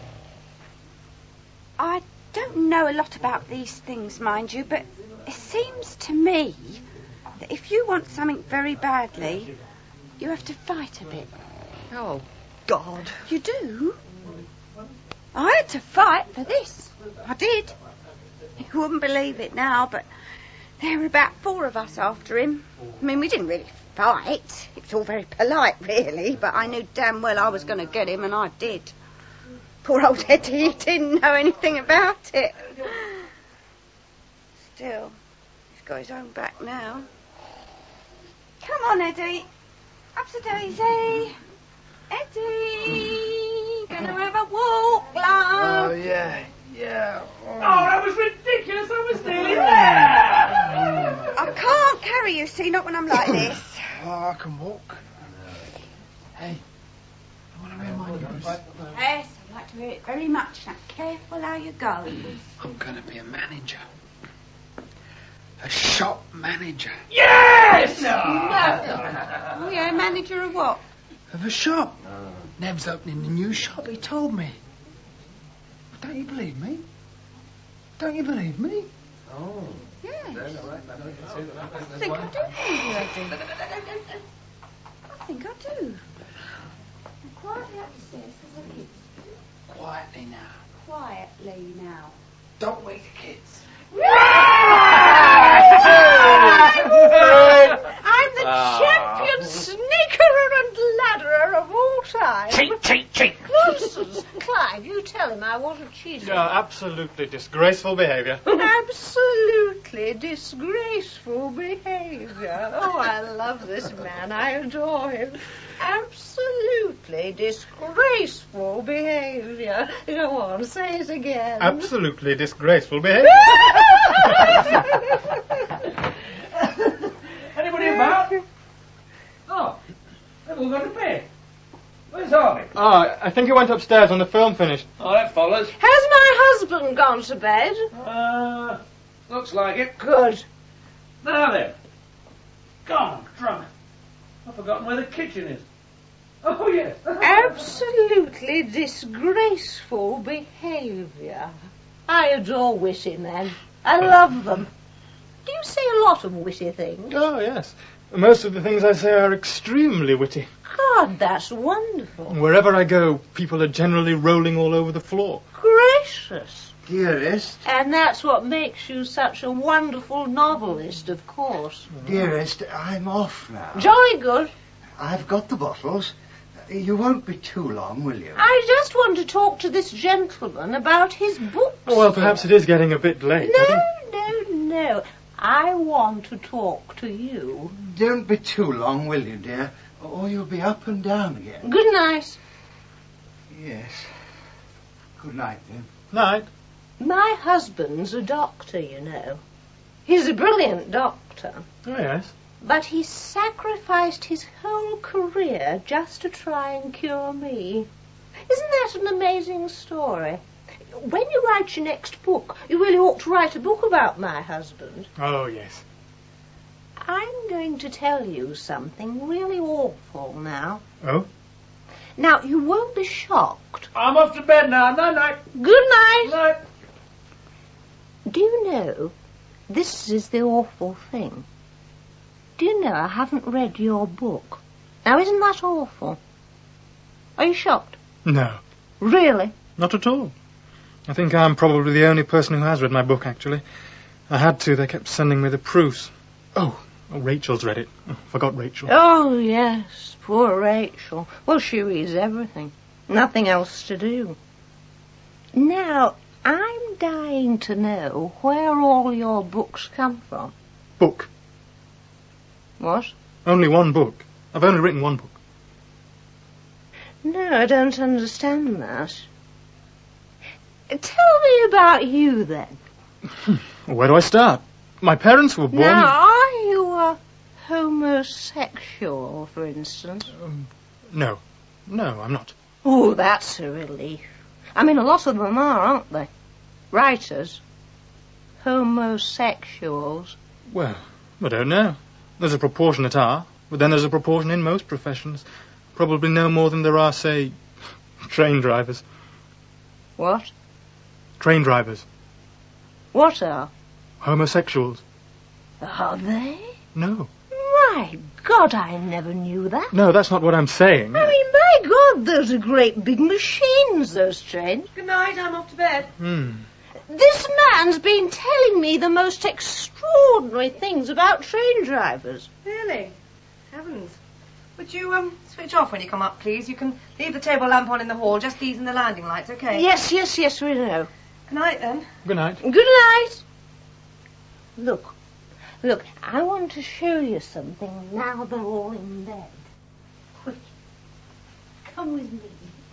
Speaker 13: I don't know a lot about these things, mind you, but it seems to me that if you want something very badly, you have to fight a bit.
Speaker 10: Oh, God.
Speaker 13: You do? I had to fight for this. I did. You wouldn't believe it now, but there were about 4 of us after him. I mean, we didn't really fight. It was all very polite, really, but I knew damn well I was going to get him, and I did. Poor old Eddie, he didn't know anything about it. Still, he's got his own back now.
Speaker 7: Come on, Eddie. Up to Daisy. Eddie, gonna have a walk, love.
Speaker 5: Oh, yeah.
Speaker 3: Oh, that was ridiculous. I was nearly there.
Speaker 13: I can't carry you, see, not when I'm like this.
Speaker 8: Oh, I can walk. Hey, I want to wear my news.
Speaker 7: Yes, I'd like to hear it very much. Now, careful how you go.
Speaker 8: I'm going to be a manager. A shop manager.
Speaker 3: Yes!
Speaker 13: Oh, yeah, manager of what?
Speaker 8: Of a shop. Nev's opening a new shop, he told me. Don't you believe me? Don't you believe me?
Speaker 13: Oh. Yes. I think I do believe you, Eddie. I think I do.
Speaker 14: quietly upstairs because the kids.
Speaker 5: Quietly now.
Speaker 14: Quietly now.
Speaker 5: Don't wake the kids.
Speaker 14: I'm the champion sneakerer and ladderer of all time.
Speaker 1: Cheat.
Speaker 14: Nonsense. Clive, you tell him I wasn't cheating.
Speaker 12: Absolutely disgraceful behaviour.
Speaker 14: Absolutely disgraceful behaviour. Oh, I love this man. I adore him. Absolutely disgraceful behaviour. Go on, say it again.
Speaker 12: Absolutely disgraceful behaviour.
Speaker 1: Anybody about? Oh, they've all gone to bed. Where's Harvey?
Speaker 12: I think he went upstairs when the film finished.
Speaker 1: Oh, that follows.
Speaker 14: Has my husband gone to bed?
Speaker 1: Looks like it.
Speaker 14: Good.
Speaker 1: Now then. Gone, drunk. I've forgotten where the kitchen is. Oh, yes.
Speaker 14: Absolutely disgraceful behaviour. I adore witty men. I love them. Do you say a lot of witty things?
Speaker 12: Oh, yes. Most of the things I say are extremely witty.
Speaker 14: God, that's wonderful.
Speaker 12: Wherever I go, people are generally rolling all over the floor.
Speaker 14: Gracious.
Speaker 5: Dearest.
Speaker 14: And that's what makes you such a wonderful novelist, of course.
Speaker 5: Dearest, I'm off now.
Speaker 14: Jolly good.
Speaker 5: I've got the bottles. You won't be too long, will you?
Speaker 14: I just want to talk to this gentleman about his books.
Speaker 12: Well, perhaps it is getting a bit late.
Speaker 14: No. I want to talk to you.
Speaker 5: Don't be too long, will you, dear? Or you'll be up and down again.
Speaker 14: Good night.
Speaker 5: Yes. Good night, then.
Speaker 12: Night.
Speaker 14: My husband's a doctor, you know. He's a brilliant doctor.
Speaker 12: Oh, yes.
Speaker 14: But he sacrificed his whole career just to try and cure me. Isn't that an amazing story? When you write your next book, you really ought to write a book about my husband.
Speaker 12: Oh, yes.
Speaker 14: I'm going to tell you something really awful now.
Speaker 12: Oh?
Speaker 14: Now, you won't be shocked.
Speaker 1: I'm off to bed now. Night-night.
Speaker 14: Good night.
Speaker 1: Night.
Speaker 14: Do you know, this is the awful thing. Do you know I haven't read your book? Now, isn't that awful? Are you shocked?
Speaker 12: No.
Speaker 14: Really?
Speaker 12: Not at all. I think I'm probably the only person who has read my book, actually. I had to. They kept sending me the proofs. Oh, Rachel's read it. Oh, forgot Rachel.
Speaker 14: Oh, yes, poor Rachel. Well, she reads everything. Nothing else to do. Now, I'm dying to know where all your books come from.
Speaker 12: Book?
Speaker 14: What?
Speaker 12: Only one book. I've only written one book.
Speaker 14: No, I don't understand that. Tell me about you, then.
Speaker 12: Where do I start? My parents were born...
Speaker 14: Now, are you a homosexual, for instance?
Speaker 12: No. No, I'm not.
Speaker 14: Oh, that's a relief. I mean, a lot of them are, aren't they? Writers. Homosexuals.
Speaker 12: Well, I don't know. There's a proportion that are, but then there's a proportion in most professions. Probably no more than there are, say, train drivers.
Speaker 14: What?
Speaker 12: Train drivers.
Speaker 14: What are?
Speaker 12: Homosexuals.
Speaker 14: Are they?
Speaker 12: No.
Speaker 14: My God, I never knew that.
Speaker 12: No, that's not what I'm saying.
Speaker 14: I mean, my God, those are great big machines, those trains.
Speaker 10: Good night, I'm off to bed.
Speaker 14: This man's been telling me the most extraordinary things about train drivers.
Speaker 10: Really? Heavens. Would you, switch off when you come up, please? You can leave the table lamp on in the hall, just these and the landing lights, okay?
Speaker 14: Yes, we know.
Speaker 10: Good night, then.
Speaker 12: Good night.
Speaker 14: Good night. Look, I want to show you something now they're all in bed. Quick, come with me.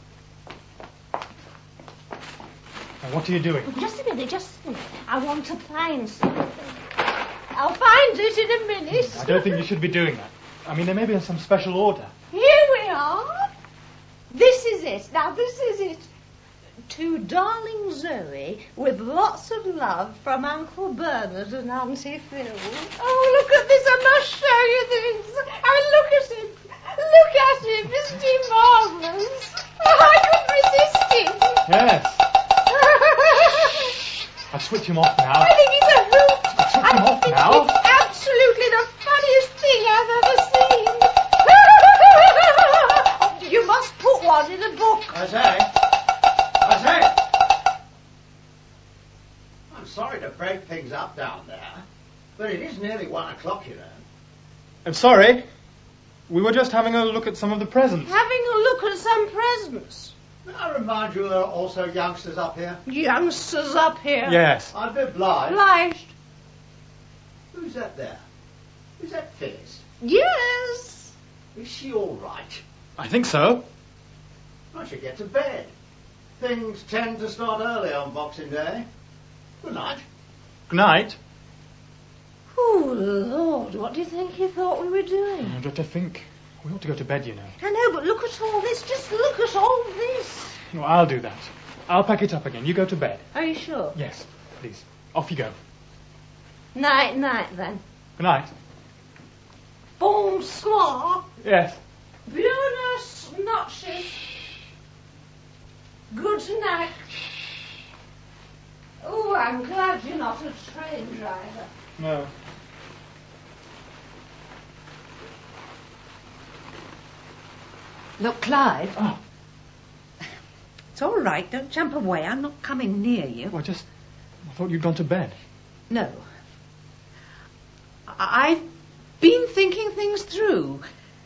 Speaker 12: What are you doing?
Speaker 14: Just a minute. I want to find something. I'll find it in a minute.
Speaker 12: I don't think you should be doing that. I mean, there may be some special order.
Speaker 14: Here we are. This is it. Now, this is it. To darling Zoe, with lots of love from Uncle Bernard and Auntie Phil. Oh, look at this. I must show you this. Oh, look at it. Look at it. Isn't he marvellous? Oh, I couldn't resist it.
Speaker 12: Yes. I'll switch him off now.
Speaker 14: I think he's a hoot.
Speaker 12: Switch him off now.
Speaker 14: It's absolutely the funniest thing I've ever seen. You must put one
Speaker 4: But it is nearly 1 o'clock, you know.
Speaker 12: I'm sorry. We were just having a look at some of the presents.
Speaker 14: Having a look at some presents.
Speaker 4: May I remind you there are also youngsters up here?
Speaker 14: Youngsters up here.
Speaker 12: Yes.
Speaker 4: I'd be obliged.
Speaker 14: Obliged.
Speaker 4: Who's that there? Is that Phyllis?
Speaker 14: Yes.
Speaker 4: Is she all right?
Speaker 12: I think so.
Speaker 4: I should get to bed. Things tend to start early on Boxing Day. Good night.
Speaker 12: Good night.
Speaker 14: Oh, Lord, what do you think he thought we were doing?
Speaker 12: I don't think. We ought to go to bed, you know.
Speaker 14: I know, but look at all this. Just look at all this.
Speaker 12: No, I'll do that. I'll pack it up again. You go to bed.
Speaker 14: Are you sure?
Speaker 12: Yes, please. Off you go.
Speaker 14: Night, then.
Speaker 12: Good night.
Speaker 14: Bonsoir.
Speaker 12: Yes.
Speaker 14: Buenas noches. Good night. Oh, I'm glad you're not a train driver.
Speaker 12: No.
Speaker 11: Look, Clive.
Speaker 12: Oh.
Speaker 11: It's all right. Don't jump away. I'm not coming near you.
Speaker 12: I thought you'd gone to bed.
Speaker 11: No. I've been thinking things through.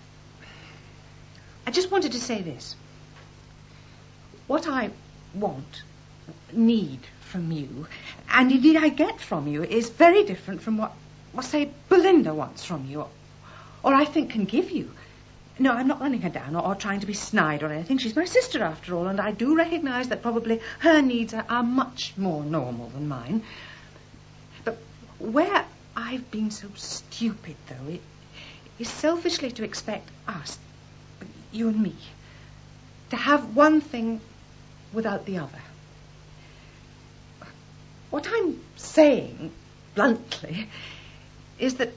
Speaker 11: I just wanted to say this. What I want, need from you, and indeed I get from you, is very different from what say, Belinda wants from you, or I think can give you. No, I'm not running her down or trying to be snide or anything. She's my sister, after all, and I do recognise that probably her needs are much more normal than mine. But where I've been so stupid, though, it is selfishly to expect us, you and me, to have one thing without the other. What I'm saying, bluntly, is that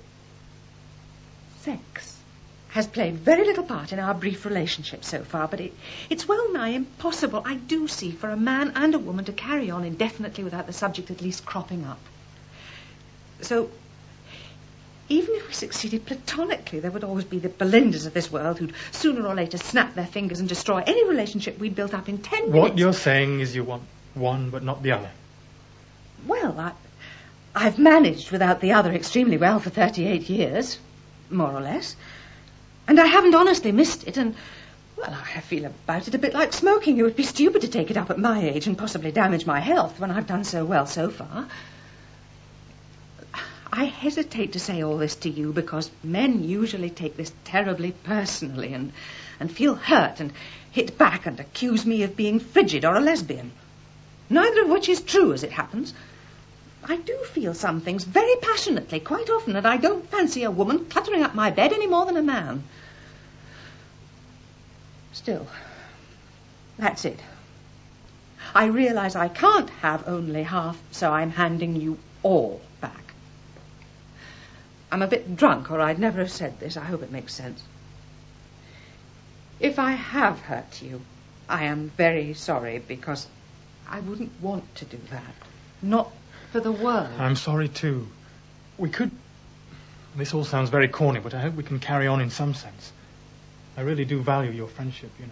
Speaker 11: sex has played very little part in our brief relationship so far, but it's well nigh impossible, I do see, for a man and a woman to carry on indefinitely without the subject at least cropping up. So, even if we succeeded platonically, there would always be the Belindas of this world who'd sooner or later snap their fingers and destroy any relationship we'd built up in 10 minutes.
Speaker 12: What you're saying is you want one but not the other.
Speaker 11: Well, I've managed without the other extremely well for 38 years, more or less. And I haven't honestly missed it, and, well, I feel about it a bit like smoking. It would be stupid to take it up at my age and possibly damage my health when I've done so well so far. I hesitate to say all this to you because men usually take this terribly personally and feel hurt and hit back and accuse me of being frigid or a lesbian. Neither of which is true, as it happens. I do feel some things very passionately, quite often, and I don't fancy a woman cluttering up my bed any more than a man. Still, that's it. I realise I can't have only half, so I'm handing you all back. I'm a bit drunk, or I'd never have said this. I hope it makes sense. If I have hurt you, I am very sorry, because I wouldn't want to do that. Not for the world.
Speaker 12: I'm sorry too. We could... This all sounds very corny, but I hope we can carry on in some sense. I really do value your friendship, you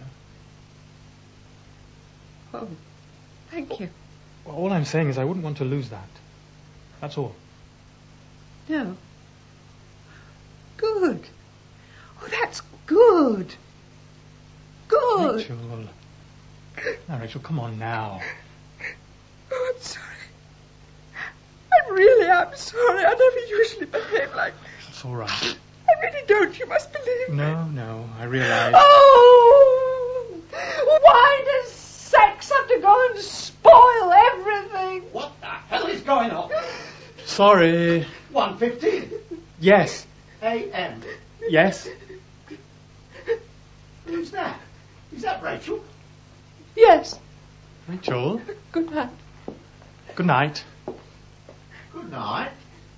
Speaker 12: know.
Speaker 11: Oh, thank you.
Speaker 12: Well, all I'm saying is I wouldn't want to lose that. That's all.
Speaker 11: No. Good. Oh, that's good. Good.
Speaker 12: Rachel. Now, Rachel, come on now.
Speaker 11: Oh, I'm sorry. I really am sorry. I never usually behave like this.
Speaker 12: It's all right.
Speaker 11: I really don't. You must believe me.
Speaker 12: No, I realise.
Speaker 14: Oh! Why does sex have to go and spoil everything?
Speaker 4: What the hell is going on?
Speaker 12: Sorry.
Speaker 4: 1:15.
Speaker 12: Yes.
Speaker 4: A.M.
Speaker 12: Yes.
Speaker 4: Who's that? Is that Rachel?
Speaker 11: Yes.
Speaker 12: Rachel.
Speaker 11: Good night.
Speaker 12: Good night.
Speaker 4: Good night.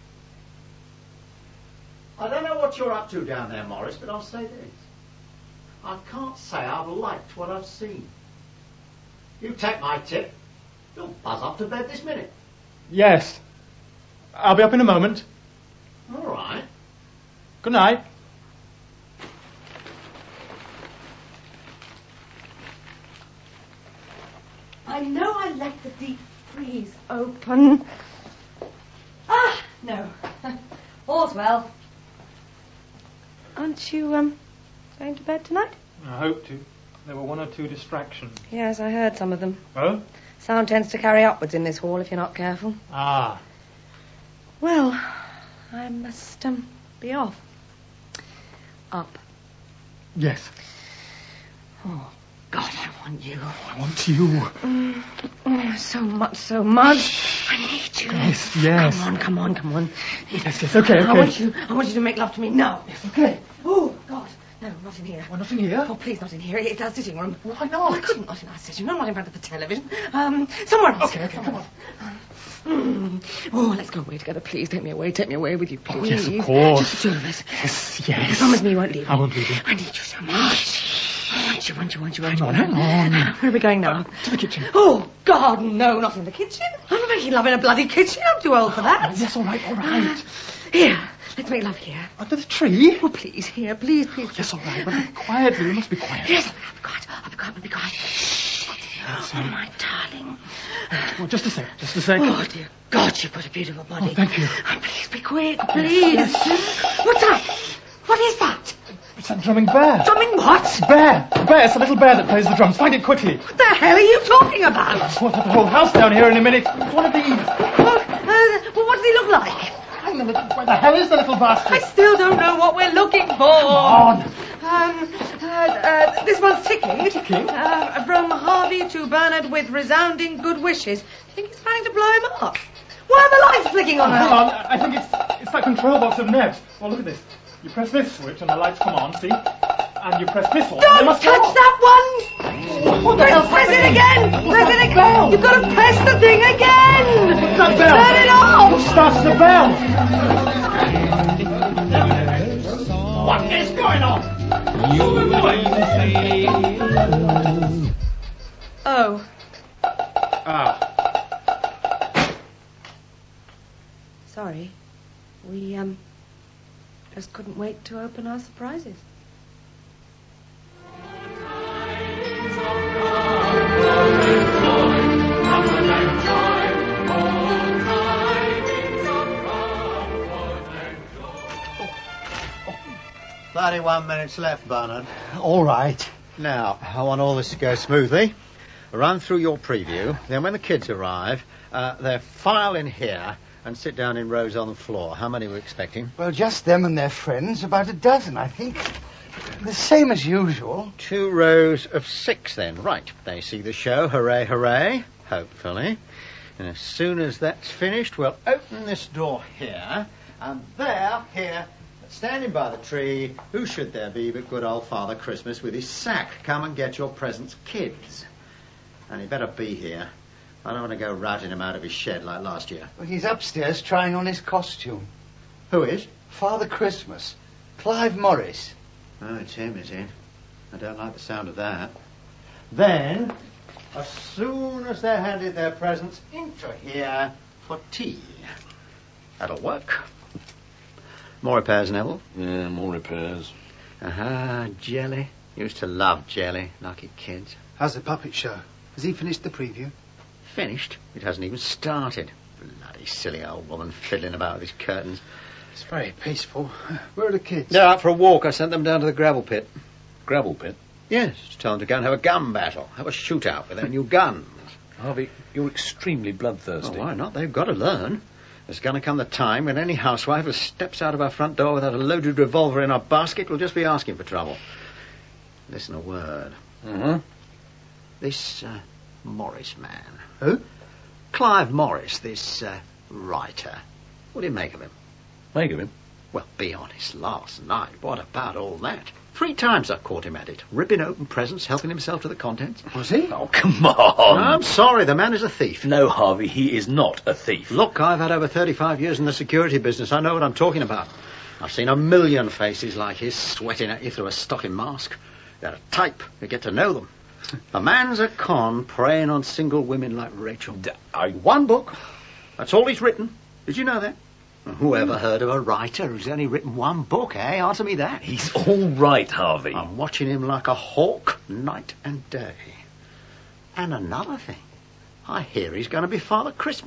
Speaker 4: I don't know what you're up to down there, Morris, but I'll say this. I can't say I've liked what I've seen. You take my tip. You'll buzz up to bed this minute.
Speaker 12: Yes. I'll be up in a moment.
Speaker 4: All right.
Speaker 12: Good night.
Speaker 14: I know I left the deep freeze open. Ah, no.
Speaker 6: yourself.
Speaker 10: Aren't you, going to bed tonight?
Speaker 12: I hope to. There were 1 or 2 distractions.
Speaker 10: Yes, I heard some of them.
Speaker 12: Oh?
Speaker 10: Sound tends to carry upwards in this hall if you're not careful.
Speaker 12: Ah.
Speaker 10: Well, I must, be off. Up.
Speaker 12: Yes.
Speaker 10: Oh, God, I want you.
Speaker 12: I want you.
Speaker 10: Oh, so much, so much. I need you.
Speaker 12: Yes.
Speaker 10: Come on.
Speaker 12: Yes, okay.
Speaker 10: I want you to make love to me now.
Speaker 12: Yes, okay.
Speaker 10: Oh, God. No, not in here.
Speaker 12: Why not in here?
Speaker 10: Oh, please, not in here. It's our sitting room.
Speaker 12: Why not?
Speaker 10: I couldn't, not in our sitting room, not in front of the television. Somewhere else.
Speaker 12: Okay, come on.
Speaker 10: Oh, let's go away together, please. Take me away with you, please.
Speaker 12: Oh, yes, of course.
Speaker 10: Just the 2 of us.
Speaker 12: Yes.
Speaker 10: Promise me you won't leave me.
Speaker 12: I won't leave you.
Speaker 10: I need you so much. I want you.
Speaker 12: Hang on.
Speaker 10: Where are we going now?
Speaker 12: To the kitchen.
Speaker 10: Oh, God, no, not in the kitchen. I'm not making love in a bloody kitchen. I'm too old for that.
Speaker 12: Oh, yes, all right.
Speaker 10: Here, let's make love here.
Speaker 12: Under the tree?
Speaker 10: Oh, please, here, please.
Speaker 12: Oh, yes, all right. But quietly. You must be quiet.
Speaker 10: Yes, I'll be quiet. Oh, my darling.
Speaker 12: Oh, just a sec.
Speaker 10: Oh, dear God, you've got a beautiful body.
Speaker 12: Oh, thank you.
Speaker 10: Oh, please, be quick, please. Yes. What's that? What is that?
Speaker 12: It's that drumming bear.
Speaker 10: Drumming what?
Speaker 12: Bear. It's a little bear that plays the drums. Find it quickly.
Speaker 10: What the hell are you talking about?
Speaker 12: We'll have the whole house down here in a minute. It's one of these.
Speaker 10: Well, what does he look like?
Speaker 12: Hang on, where the hell is the little bastard?
Speaker 10: I still don't know what we're looking for.
Speaker 12: Come on.
Speaker 10: This one's ticking.
Speaker 12: Ticking?
Speaker 10: From Harvey to Bernard with resounding good wishes. I think he's planning to blow him up. Why are the lights flicking on?
Speaker 12: Hang on, I think it's that control box of Neb's. Well, look at this. You press this switch and the lights come on, see? And you press this one.
Speaker 10: Don't touch that one!
Speaker 12: What the hell's
Speaker 10: press it
Speaker 12: happening?
Speaker 10: again! Press it again! You've got to press the thing again!
Speaker 12: What's that bell?
Speaker 10: Turn it off!
Speaker 12: What starts the bell? What is going on?
Speaker 10: Oh. Sorry. We, just couldn't wait to open our surprises.
Speaker 4: Oh, 31 minutes left, Bernard.
Speaker 5: All right.
Speaker 4: Now, I want all this to go smoothly. Run through your preview. Then when the kids arrive, they file in here and sit down in rows on the floor. How many are we expecting?
Speaker 5: Well, just them and their friends. About a dozen, I think. The same as usual.
Speaker 4: 2 rows of 6, then. Right. They see the show. Hooray, hooray. Hopefully. And as soon as that's finished, we'll open this door here. And there, here, standing by the tree, who should there be but good old Father Christmas with his sack. Come and get your presents, kids. And he better be here. I don't want to go routing him out of his shed like last year.
Speaker 5: Well, he's upstairs trying on his costume.
Speaker 4: Who is?
Speaker 5: Father Christmas. Clive Morris.
Speaker 4: Oh, it's him, is it? I don't like the sound of that. Then, as soon as they're handed their presents into here for tea. That'll work. More repairs, Neville?
Speaker 1: Yeah, more repairs.
Speaker 4: Aha, jelly. Used to love jelly. Lucky kids.
Speaker 8: How's the puppet show? Has he finished the preview?
Speaker 4: Finished? It hasn't even started. Bloody silly old woman fiddling about with his curtains.
Speaker 8: It's very peaceful. Where are the kids?
Speaker 4: They're out for a walk. I sent them down to the gravel pit.
Speaker 1: Gravel pit?
Speaker 4: Yes, to tell them to go and have a gun battle. Have a shootout with their new guns.
Speaker 1: Harvey, you're extremely bloodthirsty.
Speaker 4: Oh, why not? They've got to learn. There's going to come the time when any housewife who steps out of her front door without a loaded revolver in her basket will just be asking for trouble. Listen a word.
Speaker 1: Mm-hmm.
Speaker 4: This Morris man.
Speaker 8: Who?
Speaker 4: Clive Morris, this writer. What do you make of him?
Speaker 1: Make of him?
Speaker 4: Well, be honest. Last night, what about all that? 3 times I caught him at it. Ripping open presents, helping himself to the contents.
Speaker 8: Was he?
Speaker 1: Oh, come on.
Speaker 4: I'm sorry, the man is a thief.
Speaker 1: No, Harvey, he is not a thief.
Speaker 4: Look, I've had over 35 years in the security business. I know what I'm talking about. I've seen a million faces like his sweating at you through a stocking mask. They're a type. You get to know them. The man's a con preying on single women like Rachel. 1 book. That's all he's written. Did you know that? Who ever heard of a writer who's only written 1 book, eh? Answer me that.
Speaker 1: He's all right, Harvey.
Speaker 4: I'm watching him like a hawk night and day. And another thing. I hear he's going to be Father Christmas.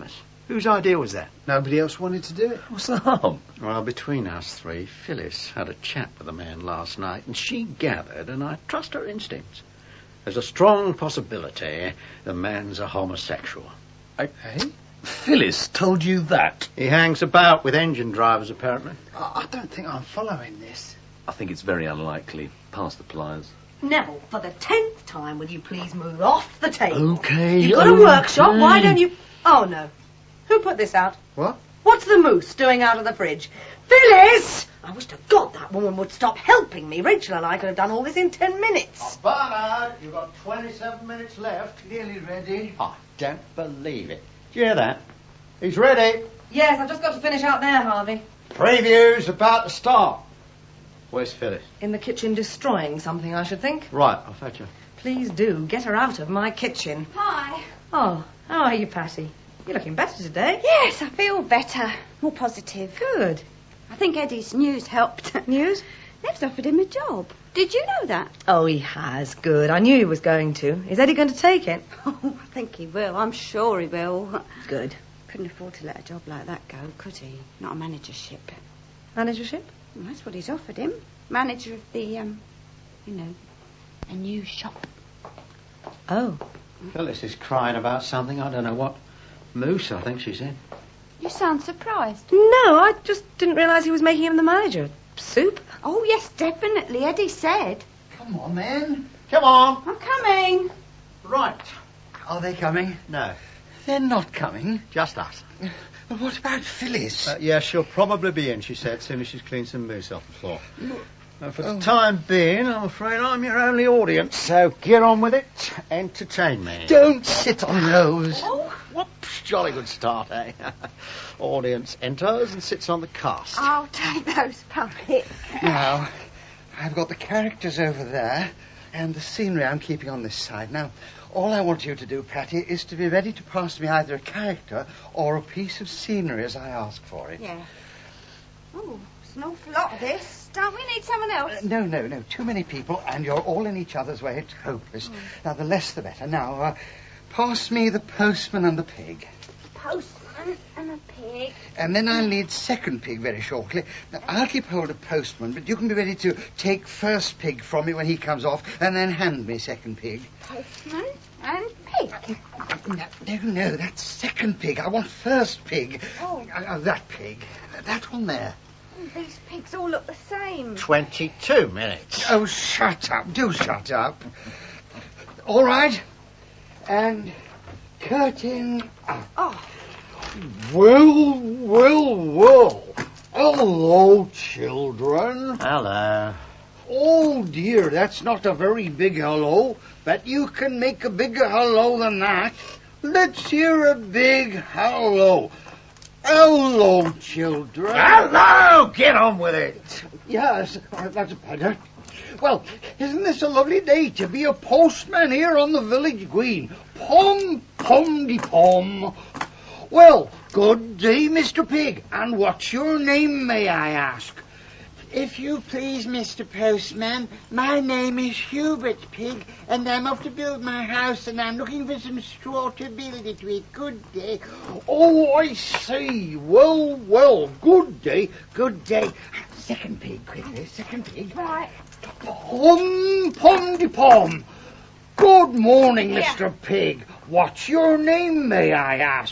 Speaker 4: Whose idea was that?
Speaker 8: Nobody else wanted to do it.
Speaker 1: What's the harm?
Speaker 4: Well, between us three, Phyllis had a chat with a man last night, and she gathered, and I trust her instincts, there's a strong possibility the man's a homosexual.
Speaker 8: Hey?
Speaker 1: Phyllis told you that?
Speaker 4: He hangs about with engine drivers, apparently.
Speaker 8: I don't think I'm following this.
Speaker 1: I think it's very unlikely. Pass the pliers.
Speaker 13: Neville, for the 10th time, will you please move off the table?
Speaker 1: Okay.
Speaker 13: You've got a workshop, why don't you... Oh, no. Who put this out?
Speaker 8: What?
Speaker 13: What's the moose doing out of the fridge? Phyllis! I wish to God that woman would stop helping me. Rachel and I could have done all this in 10 minutes.
Speaker 4: Bernard, you've got 27 minutes left.
Speaker 5: Nearly ready.
Speaker 4: I don't believe it. Do you hear that? He's ready.
Speaker 13: Yes, I've just got to finish out there, Harvey.
Speaker 4: Preview's about to start. Where's Phyllis?
Speaker 13: In the kitchen destroying something, I should think.
Speaker 4: Right, I'll fetch her.
Speaker 13: Please do. Get her out of my kitchen.
Speaker 7: Hi.
Speaker 13: Oh, how are you, Patty? You're looking better today.
Speaker 15: Yes, I feel better. More positive.
Speaker 13: Good.
Speaker 15: I think Eddie's news helped.
Speaker 13: News?
Speaker 15: They've offered him a job. Did you know that?
Speaker 13: Oh, he has. Good. I knew he was going to. Is Eddie going to take it?
Speaker 15: Oh, I think he will. I'm sure he will.
Speaker 13: Good.
Speaker 15: Couldn't afford to let a job like that go, could he? Not a managership.
Speaker 13: Managership?
Speaker 15: Well, that's what he's offered him. Manager of the, a new shop.
Speaker 13: Oh.
Speaker 4: Phyllis is crying about something. I don't know what. Moose, I think she said.
Speaker 15: You sound surprised.
Speaker 13: No, I just didn't realise he was making him the manager. Soup?
Speaker 15: Oh, yes, definitely. Eddie said.
Speaker 5: Come on, then.
Speaker 4: Come on.
Speaker 15: I'm coming.
Speaker 4: Right.
Speaker 5: Are they coming?
Speaker 4: No.
Speaker 5: They're not coming.
Speaker 4: Just us.
Speaker 5: But what about Phyllis?
Speaker 4: Yeah, she'll probably be in, she said, as soon as she's cleaned some moose off the floor. For the time being, I'm afraid I'm your only audience, so get on with it. Entertain me.
Speaker 5: Don't sit on those.
Speaker 4: Oh, whoops, jolly good start, eh? Audience enters and sits on the cast.
Speaker 15: I'll take those puppets.
Speaker 5: Now, I've got the characters over there, and the scenery I'm keeping on this side. Now, all I want you to do, Patty, is to be ready to pass me either a character or a piece of scenery as I ask for it.
Speaker 15: Yeah. Oh, it's an awful lot of this. Don't we need someone else?
Speaker 5: No. Too many people, and you're all in each other's way. It's hopeless. Now, the less the better. Now, pass me the postman and the pig.
Speaker 15: Postman and a pig.
Speaker 5: And then I'll need second pig very shortly. Now, I'll keep hold of postman, but you can be ready to take first pig from me when he comes off, and then hand me second pig.
Speaker 15: Postman and pig.
Speaker 5: No, that's second pig. I want first pig.
Speaker 15: Oh.
Speaker 5: That pig. That one there.
Speaker 15: These pigs all look the same.
Speaker 4: 22 minutes.
Speaker 5: Oh, shut up. Do shut up. All right. And curtain up.
Speaker 15: Oh.
Speaker 5: Well. Hello, children.
Speaker 4: Hello.
Speaker 5: Oh, dear, that's not a very big hello. Bet you can make a bigger hello than that. Let's hear a big hello. Hello, children.
Speaker 4: Hello! Get on with it.
Speaker 5: Yes, that's better. Well, isn't this a lovely day to be a postman here on the village green? Pom-de-pom. Well, good day, Mr. Pig. And what's your name, may I ask?
Speaker 16: If you please, Mr. Postman, my name is Hubert Pig, and I'm off to build my house, and I'm looking for some straw to build it with. Good day.
Speaker 5: Oh, I see. Well, good day.
Speaker 16: Second pig, quickly, second pig.
Speaker 15: Right.
Speaker 5: Pom-de-pom. Good morning, Mr. Pig. What's your name, may I ask?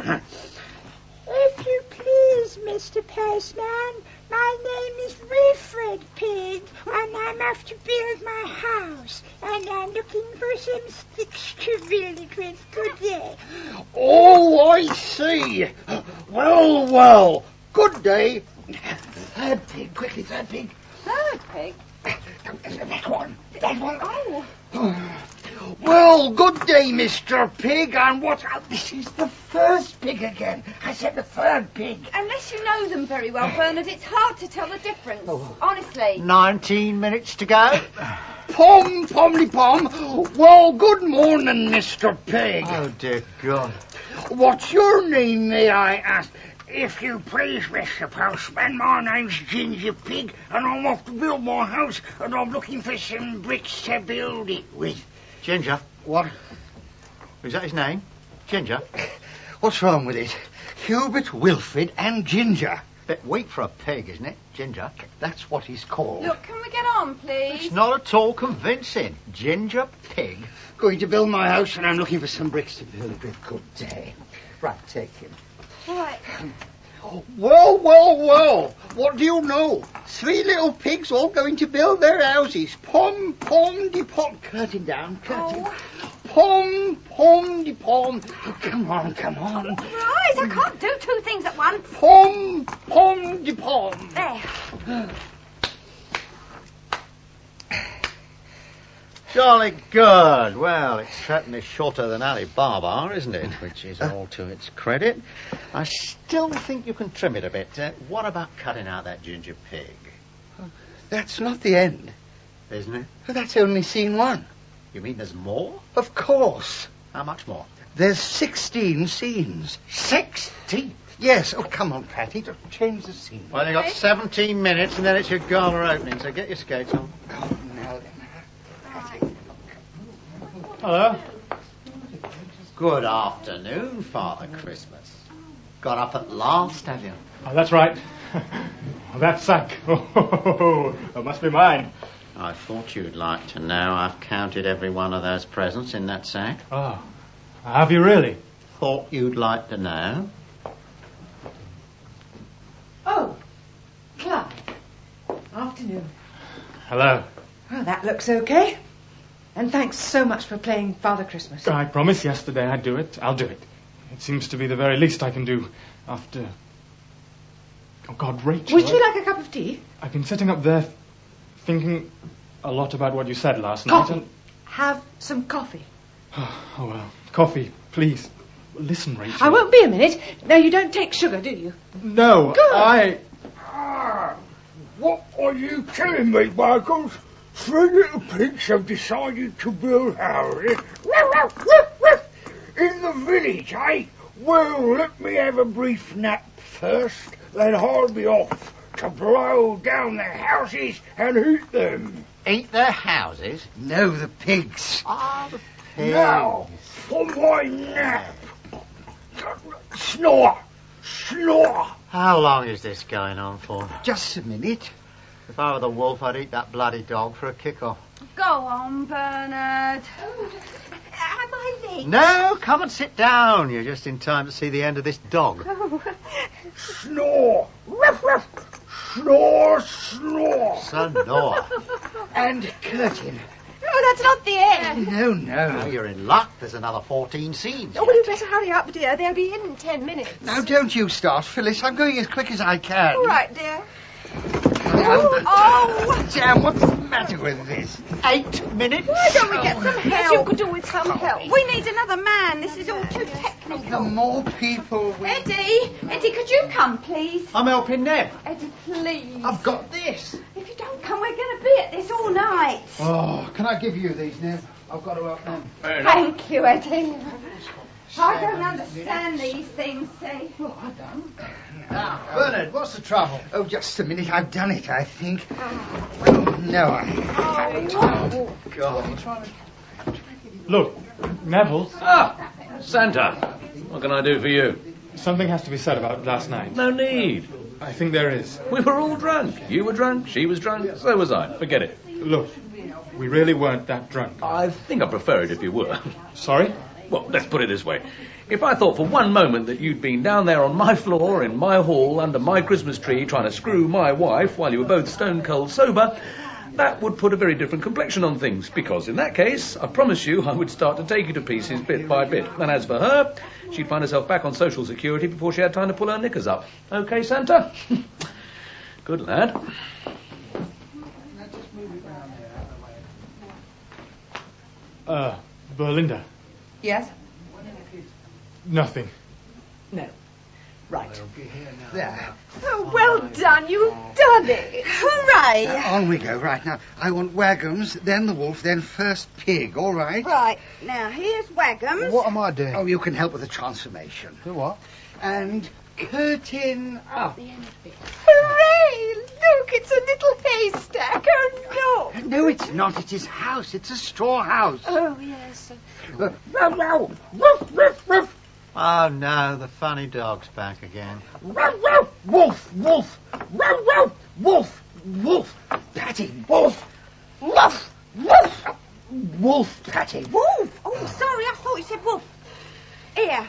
Speaker 16: If you please, Mr. Postman, my name is Wilfred Pig, and I'm off to build my house, and I'm looking for some sticks to build it with. Good day.
Speaker 5: Oh, I see. Well, good day.
Speaker 16: Third pig, quickly, third pig.
Speaker 15: Third pig?
Speaker 16: That one.
Speaker 15: Oh.
Speaker 5: Well, good day, Mr. Pig, and what...
Speaker 16: This is the first pig again. I said the third pig.
Speaker 14: Unless you know them very well, Bernard, it's hard to tell the difference. Honestly.
Speaker 4: 19 minutes to go.
Speaker 5: Pom-de-pom. Well, good morning, Mr. Pig.
Speaker 4: Oh, dear God.
Speaker 5: What's your name, may I ask?
Speaker 16: If you please, Mr. Postman, my name's Ginger Pig, and I'm off to build my house, and I'm looking for some bricks to build it with.
Speaker 4: Ginger.
Speaker 5: What?
Speaker 4: Is that his name? Ginger?
Speaker 5: What's wrong with it? Hubert, Wilfred and Ginger. Bit weak for a pig, isn't it, Ginger? That's what he's called.
Speaker 7: Look, can we get on, please?
Speaker 5: It's not at all convincing. Ginger Pig. Going to build my house and I'm looking for some bricks to build it with. Good day. Right, take him.
Speaker 7: Right.
Speaker 5: Well, well, well. What do you know? 3 little pigs all going to build their houses. Pom, pom, de pom. Curtain down, curtain. Pom, pom, de pom. Oh, come on, come on.
Speaker 7: Right, I can't do 2 things at once.
Speaker 5: Pom, pom, de pom.
Speaker 7: There.
Speaker 4: Jolly good. Well, it's certainly shorter than Ali Baba, isn't it? Which is all to its credit. I still think you can trim it a bit. What about cutting out that ginger pig?
Speaker 5: That's not the end.
Speaker 4: Isn't it?
Speaker 5: That's only scene 1.
Speaker 4: You mean there's more?
Speaker 5: Of course.
Speaker 4: How much more?
Speaker 5: There's 16 scenes.
Speaker 4: 16?
Speaker 5: Yes. Oh, come on, Patty. Just change the scene.
Speaker 4: Well, you've got 17 minutes and then it's your gala opening, so get your skates on.
Speaker 5: Oh, now then.
Speaker 12: Hello.
Speaker 4: Good afternoon, Father Christmas. Got up at last, have you?
Speaker 12: Oh, that's right. That sack. Oh, it must be mine.
Speaker 4: I thought you'd like to know. I've counted every one of those presents in that sack.
Speaker 12: Oh, have you really?
Speaker 4: Thought you'd like to know.
Speaker 6: Oh, Clive. Afternoon.
Speaker 12: Hello.
Speaker 6: Well, that looks okay. And thanks so much for playing Father Christmas.
Speaker 12: I promised yesterday I'd do it. I'll do it. It seems to be the very least I can do after... Oh, God, Rachel.
Speaker 6: Would you like a cup of tea?
Speaker 12: I've been sitting up there thinking a lot about what you said last
Speaker 6: Coffee.
Speaker 12: night.
Speaker 6: Have some coffee.
Speaker 12: Oh, well. Coffee, please. Listen, Rachel.
Speaker 6: I won't be a minute. Now, you don't take sugar, do you?
Speaker 12: No,
Speaker 6: Good.
Speaker 17: What are you telling me, Michaels? 3 little pigs have decided to build houses in the village, eh? Well, let me have a brief nap first, then I'll be off to blow down the houses and eat them.
Speaker 5: Eat their houses? No, the pigs.
Speaker 4: Ah, the pigs.
Speaker 17: Now, for my nap. Snore! Snore!
Speaker 4: How long is this going on for?
Speaker 5: Just a minute.
Speaker 4: If I were the wolf, I'd eat that bloody dog for a kick-off.
Speaker 7: Go on, Bernard. Am I late?
Speaker 4: No, come and sit down. You're just in time to see the end of this dog.
Speaker 17: Snore! Ruff, ruff! Snore, snore!
Speaker 4: Snore.
Speaker 5: And curtain.
Speaker 14: Oh, that's not the end.
Speaker 5: No, no.
Speaker 4: Now you're in luck. There's another 14 scenes.
Speaker 14: Oh, well, you better hurry up, dear. They'll be in 10 minutes.
Speaker 5: Now, don't you start, Phyllis. I'm going as quick as I can.
Speaker 14: All right, dear.
Speaker 5: Oh! Damn, what's the matter with this? 8 minutes?
Speaker 14: Why don't we get some help?
Speaker 13: Yes, you could do with some help. We need another man. This is all too technical.
Speaker 5: The more people we...
Speaker 7: Eddie, could you come, please?
Speaker 4: I'm helping Neb.
Speaker 7: Eddie, please.
Speaker 4: I've got this.
Speaker 7: If you don't come, we're going to be at this all night.
Speaker 8: Oh, can I give you these, Neb? I've got to help them.
Speaker 7: Thank you, Eddie. I don't understand these things, see?
Speaker 8: Oh, I don't.
Speaker 5: Bernard, what's the trouble? Oh, just a minute. I've done it, I think. Oh, no, I haven't. Oh, God.
Speaker 12: Look, Neville.
Speaker 1: Ah, Santa. What can I do for you?
Speaker 12: Something has to be said about last night.
Speaker 1: No need.
Speaker 12: I think there is.
Speaker 1: We were all drunk. You were drunk, she was drunk, so was I. Forget it.
Speaker 12: Look, we really weren't that drunk.
Speaker 1: I think I prefer it if you were.
Speaker 12: Sorry?
Speaker 1: Well, let's put it this way. If I thought for one moment that you'd been down there on my floor, in my hall, under my Christmas tree, trying to screw my wife while you were both stone cold sober, that would put a very different complexion on things, because in that case, I promise you I would start to take you to pieces bit by bit. And as for her, she'd find herself back on social security before she had time to pull her knickers up. OK, Santa? Good lad.
Speaker 12: Berlinda.
Speaker 6: Yes?
Speaker 12: Nothing.
Speaker 6: No. Right.
Speaker 5: There.
Speaker 14: Oh, well done. You've done it.
Speaker 13: Hooray.
Speaker 5: On we go. Right, now, I want Wagons, then the wolf, then first pig, all right?
Speaker 13: Right. Now, here's Wagons.
Speaker 8: What am I doing?
Speaker 5: Oh, you can help with the transformation.
Speaker 8: Do what?
Speaker 5: And curtain up.
Speaker 14: Hooray! Look, it's a little haystack. Oh, no.
Speaker 5: No, it's not. It's his house. It's a straw house.
Speaker 14: Oh, yes.
Speaker 5: Row, row. Woof, woof, woof.
Speaker 4: Oh, no, the funny dog's back again.
Speaker 17: Wolf, wolf, wolf, wolf, wolf, Patty, wolf, wolf, wolf, wolf, Patty.
Speaker 13: Wolf! Oh, sorry, I thought you said wolf. Here.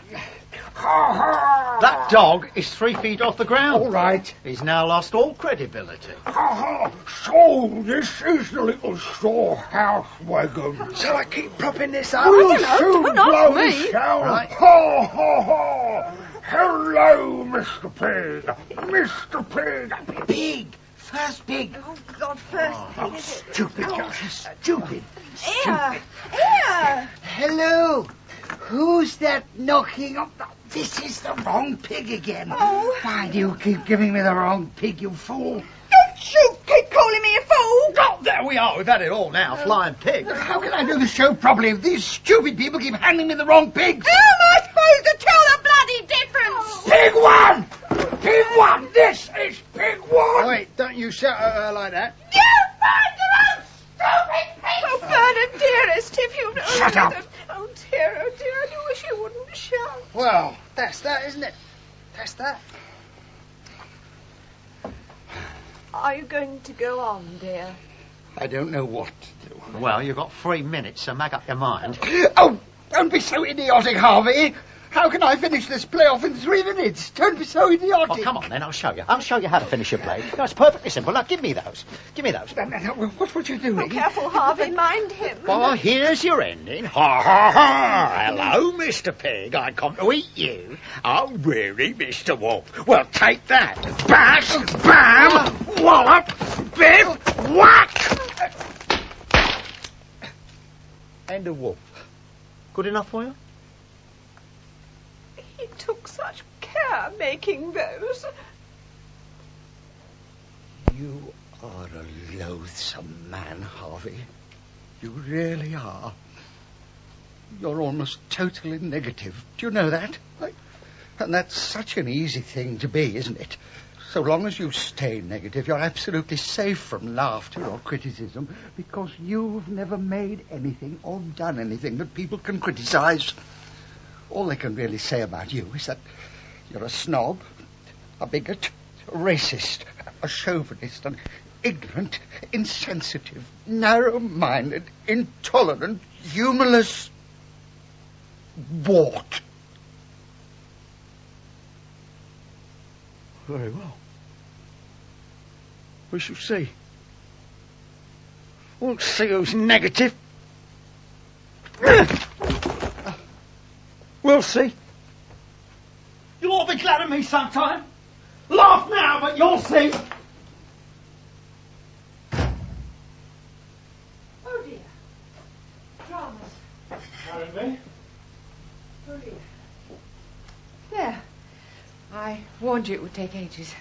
Speaker 4: That dog is 3 feet off the ground.
Speaker 17: All right.
Speaker 4: He's now lost all credibility.
Speaker 17: So, this is the little storehouse wagon.
Speaker 8: Shall I keep propping this up?
Speaker 17: We'll
Speaker 13: I don't
Speaker 17: soon
Speaker 13: know, don't ask
Speaker 17: blow
Speaker 13: me.
Speaker 17: shall.
Speaker 4: Right.
Speaker 17: Ha, ha, ha. Hello, Mr. Pig. Mr. Pig.
Speaker 4: Pig! First pig!
Speaker 13: Oh, God, first thing, is it?
Speaker 17: Stupid, stupid.
Speaker 13: Here. Here.
Speaker 17: Hello. Who's that knocking on the... This is the wrong pig again.
Speaker 13: Oh.
Speaker 17: Why do you keep giving me the wrong pig, you fool?
Speaker 13: Don't you keep calling me a fool.
Speaker 4: Oh, there we are. We've had it all now. Flying pig.
Speaker 17: How can I do the show properly if these stupid people keep handing me the wrong pigs?
Speaker 13: How am I supposed to tell the bloody difference?
Speaker 17: Pig one! Pig one! This is pig one!
Speaker 8: Wait, don't you shout at her like that.
Speaker 13: You find your own stupid pig! Oh, Bernard, dearest, if you'd only...
Speaker 17: Shut up.
Speaker 13: Oh, dear, I do wish you wouldn't shout.
Speaker 8: Well, that's that, isn't it? That's that.
Speaker 13: Are you going to go on, dear?
Speaker 17: I don't know what to do.
Speaker 4: Well, you've got 3 minutes, so make up your mind.
Speaker 17: Oh, don't be so idiotic, Harvey. How can I finish this play off in 3 minutes? Don't be so idiotic.
Speaker 4: Oh, come on, then. I'll show you. I'll show you how to finish your play. No, it's perfectly simple. Now, give me those. Give me those.
Speaker 17: No, what would you do?
Speaker 13: Oh, careful, Harvey. Mind him.
Speaker 4: Well, here's your ending. Ha, ha, ha. Hello, Mr. Pig. I come to eat you. Oh, really, Mr. Wolf? Well, take that. Bash, bam, wallop, biff, whack. And a wolf. Good enough for you?
Speaker 13: He took such care making those.
Speaker 17: You are a loathsome man, Harvey. You really are. You're almost totally negative. Do you know that? And that's such an easy thing to be, isn't it? So long as you stay negative, you're absolutely safe from laughter or criticism, because you've never made anything or done anything that people can criticize. All they can really say about you is that you're a snob, a bigot, a racist, a chauvinist, an ignorant, insensitive, narrow-minded, intolerant, humorless wart. Very well. We shall see. We'll see who's negative. We'll see. You'll all be glad of me sometime. Laugh now, but you'll see.
Speaker 11: Oh, dear. Dramas.
Speaker 12: Pardon me?
Speaker 11: Oh, dear. There. I warned you it would take ages.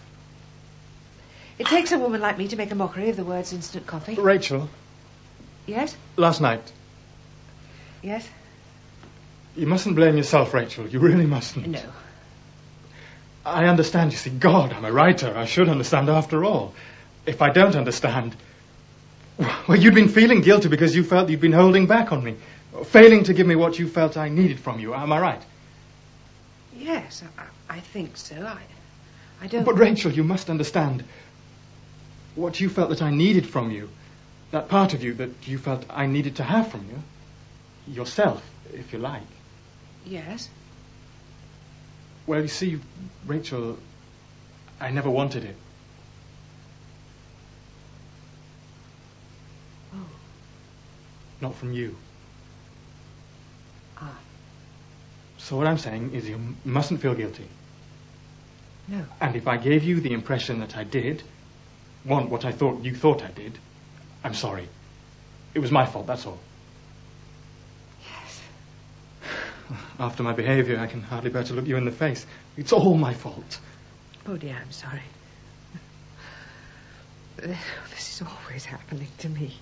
Speaker 11: It takes a woman like me to make a mockery of the words instant coffee.
Speaker 12: Rachel,
Speaker 11: Yes?
Speaker 12: last night.
Speaker 11: Yes?
Speaker 12: You mustn't blame yourself, Rachel. You really mustn't.
Speaker 11: No.
Speaker 12: I understand, you see. God, I'm a writer. I should understand after all. If I don't understand... Well, you'd been feeling guilty because you felt you'd been holding back on me. Failing to give me what you felt I needed from you. Am I right?
Speaker 11: Yes, I think so. I don't...
Speaker 12: But, Rachel, you must understand. What you felt that I needed from you, that part of you that you felt I needed to have from you, yourself, if you like.
Speaker 11: Yes?
Speaker 12: Well, you see, Rachel, I never wanted it.
Speaker 11: Oh.
Speaker 12: Not from you.
Speaker 11: Ah.
Speaker 12: So what I'm saying is you mustn't feel guilty.
Speaker 11: No.
Speaker 12: And if I gave you the impression that I did, want what I thought you thought I did, I'm sorry. It was my fault, that's all.
Speaker 11: Yes.
Speaker 12: After my behaviour, I can hardly bear to look you in the face. It's all my fault.
Speaker 11: Oh, dear, I'm sorry. This is always happening to me.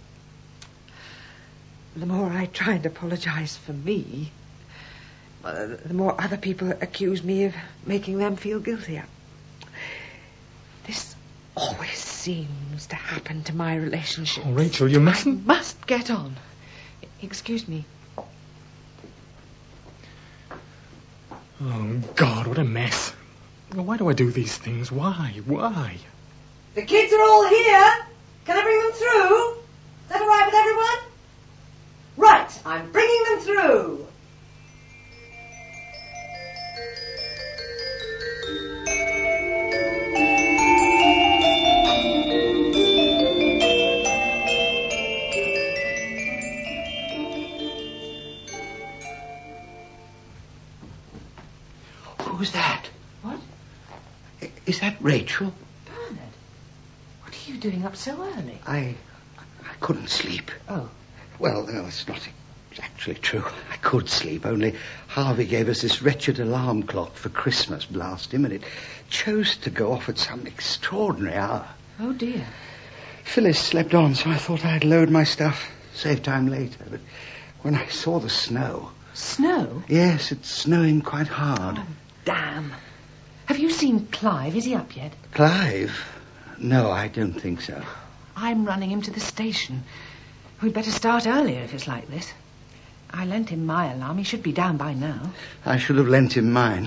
Speaker 11: The more I try and apologise for me, the more other people accuse me of making them feel guilty. This always seems to happen to my relationships.
Speaker 12: Oh, Rachel, you mustn't...
Speaker 11: I must get on. Excuse me.
Speaker 12: Oh, God, what a mess. Why do I do these things? Why? Why?
Speaker 13: The kids are all here. Can I bring them through? Is that all right with everyone? Right, I'm bringing them through.
Speaker 17: Who's that?
Speaker 11: What?
Speaker 17: Is that Rachel?
Speaker 11: Bernard, what are you doing up so early?
Speaker 17: I couldn't sleep.
Speaker 11: Oh.
Speaker 17: Well, no, it's not actually true. I could sleep, only Harvey gave us this wretched alarm clock for Christmas, blast him, and it chose to go off at some extraordinary hour.
Speaker 11: Oh, dear.
Speaker 17: Phyllis slept on, so I thought I'd load my stuff, save time later. But when I saw the snow...
Speaker 11: Snow?
Speaker 17: Yes, it's snowing quite hard.
Speaker 11: Oh, damn. Have you seen Clive? Is he up yet?
Speaker 17: Clive? No, I don't think so.
Speaker 11: I'm running him to the station. We'd better start earlier if it's like this. I lent him my alarm. He should be down by now.
Speaker 17: I should have lent him mine.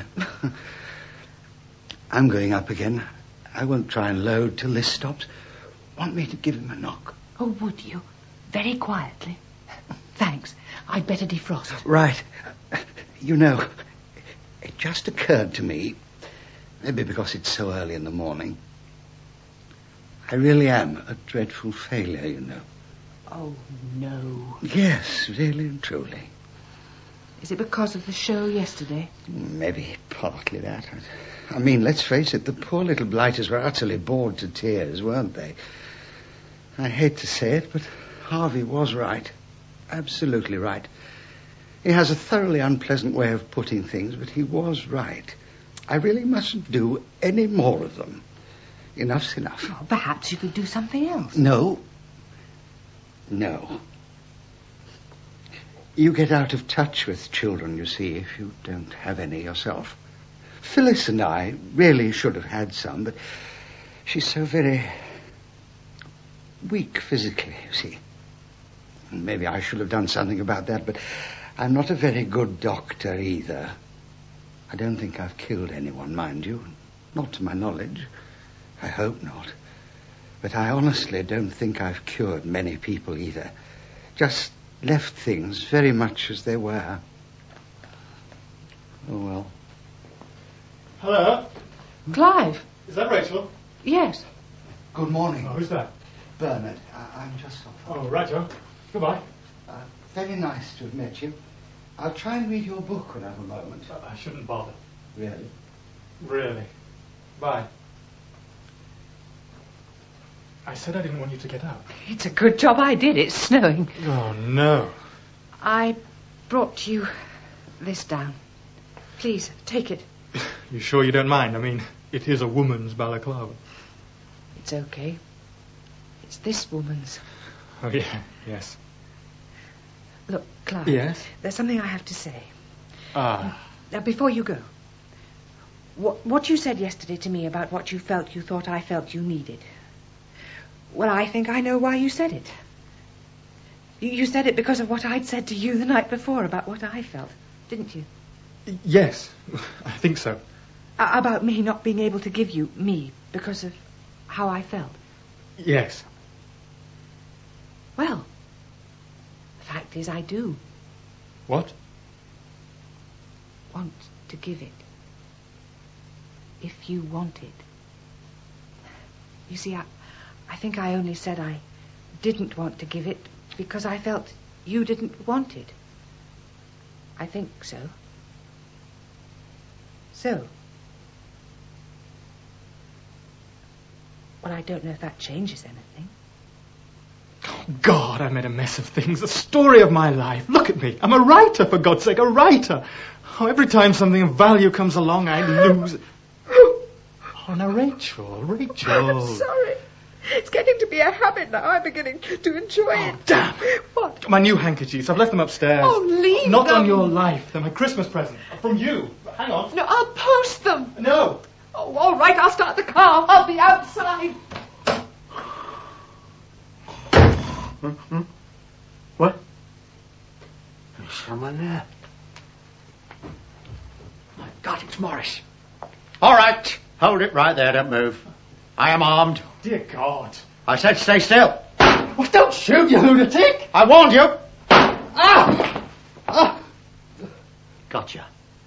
Speaker 17: I'm going up again. I won't try and load till this stops. Want me to give him a knock?
Speaker 11: Oh, would you? Very quietly. Thanks. I'd better defrost.
Speaker 17: Right. You know, it just occurred to me, maybe because it's so early in the morning, I really am a dreadful failure, you know.
Speaker 11: Oh, no.
Speaker 17: Yes, really and truly.
Speaker 11: Is it because of the show yesterday?
Speaker 17: Maybe partly that. I mean, let's face it, the poor little blighters were utterly bored to tears, weren't they? I hate to say it, but Harvey was right. Absolutely right. He has a thoroughly unpleasant way of putting things, but he was right. I really mustn't do any more of them. Enough's enough.
Speaker 11: Oh, perhaps you could do something else.
Speaker 17: No. No. You get out of touch with children, you see, if you don't have any yourself. Phyllis and I really should have had some, but she's so very weak physically, you see. Maybe I should have done something about that, but I'm not a very good doctor either. I don't think I've killed anyone, mind you. Not to my knowledge. I hope not. But I honestly don't think I've cured many people either. Just left things very much as they were. Oh, well.
Speaker 12: Hello?
Speaker 11: Clive.
Speaker 12: Is that Rachel?
Speaker 11: Yes.
Speaker 17: Good morning.
Speaker 12: Oh, who's that?
Speaker 17: Bernard. I'm just off.
Speaker 12: Oh, righto. Goodbye.
Speaker 17: Very nice to have met you. I'll try and read your book when I have a moment.
Speaker 12: I shouldn't bother.
Speaker 17: Really?
Speaker 12: Really. Bye. I said I didn't want you to get out.
Speaker 11: It's a good job I did. It's snowing.
Speaker 12: Oh, no.
Speaker 11: I brought you this down. Please, take it.
Speaker 12: You sure you don't mind? I mean, it is a woman's balaclava.
Speaker 11: It's okay. It's this woman's.
Speaker 12: Oh, yeah, yes.
Speaker 11: Look, Clive.
Speaker 12: Yes?
Speaker 11: There's something I have to say.
Speaker 12: Ah.
Speaker 11: Now, before you go, what you said yesterday to me about what you felt you thought I felt you needed. Well, I think I know why you said it. You said it because of what I'd said to you the night before about what I felt, didn't you?
Speaker 12: Yes, I think so.
Speaker 11: About me not being able to give you me because of how I felt.
Speaker 12: Yes.
Speaker 11: Well, the fact is I do.
Speaker 12: What?
Speaker 11: Want to give it. If you want it. You see, I think I only said I didn't want to give it because I felt you didn't want it. I think so. So. Well, I don't know if that changes anything.
Speaker 12: Oh, God, I made a mess of things. The story of my life. Look at me. I'm a writer, for God's sake, a writer. Oh, every time something of value comes along, I lose. Oh, now, Rachel.
Speaker 11: I'm sorry. It's getting to be a habit now. I'm beginning to enjoy it.
Speaker 12: Damn.
Speaker 11: What?
Speaker 12: My new handkerchiefs. I've left them upstairs.
Speaker 11: Oh, leave
Speaker 12: Not
Speaker 11: them.
Speaker 12: on your life. They're my Christmas present. From you. Hang on.
Speaker 11: No, I'll post them.
Speaker 12: No.
Speaker 11: Oh, all right. I'll start the car. I'll be outside.
Speaker 17: What? There's someone there. My God.
Speaker 4: It's Morris. All right. Hold it right there. Don't move. I am armed.
Speaker 12: Dear God.
Speaker 4: I said stay still.
Speaker 12: Well, don't shoot, you lunatic!
Speaker 4: I warned you. Ah! Ah! Gotcha.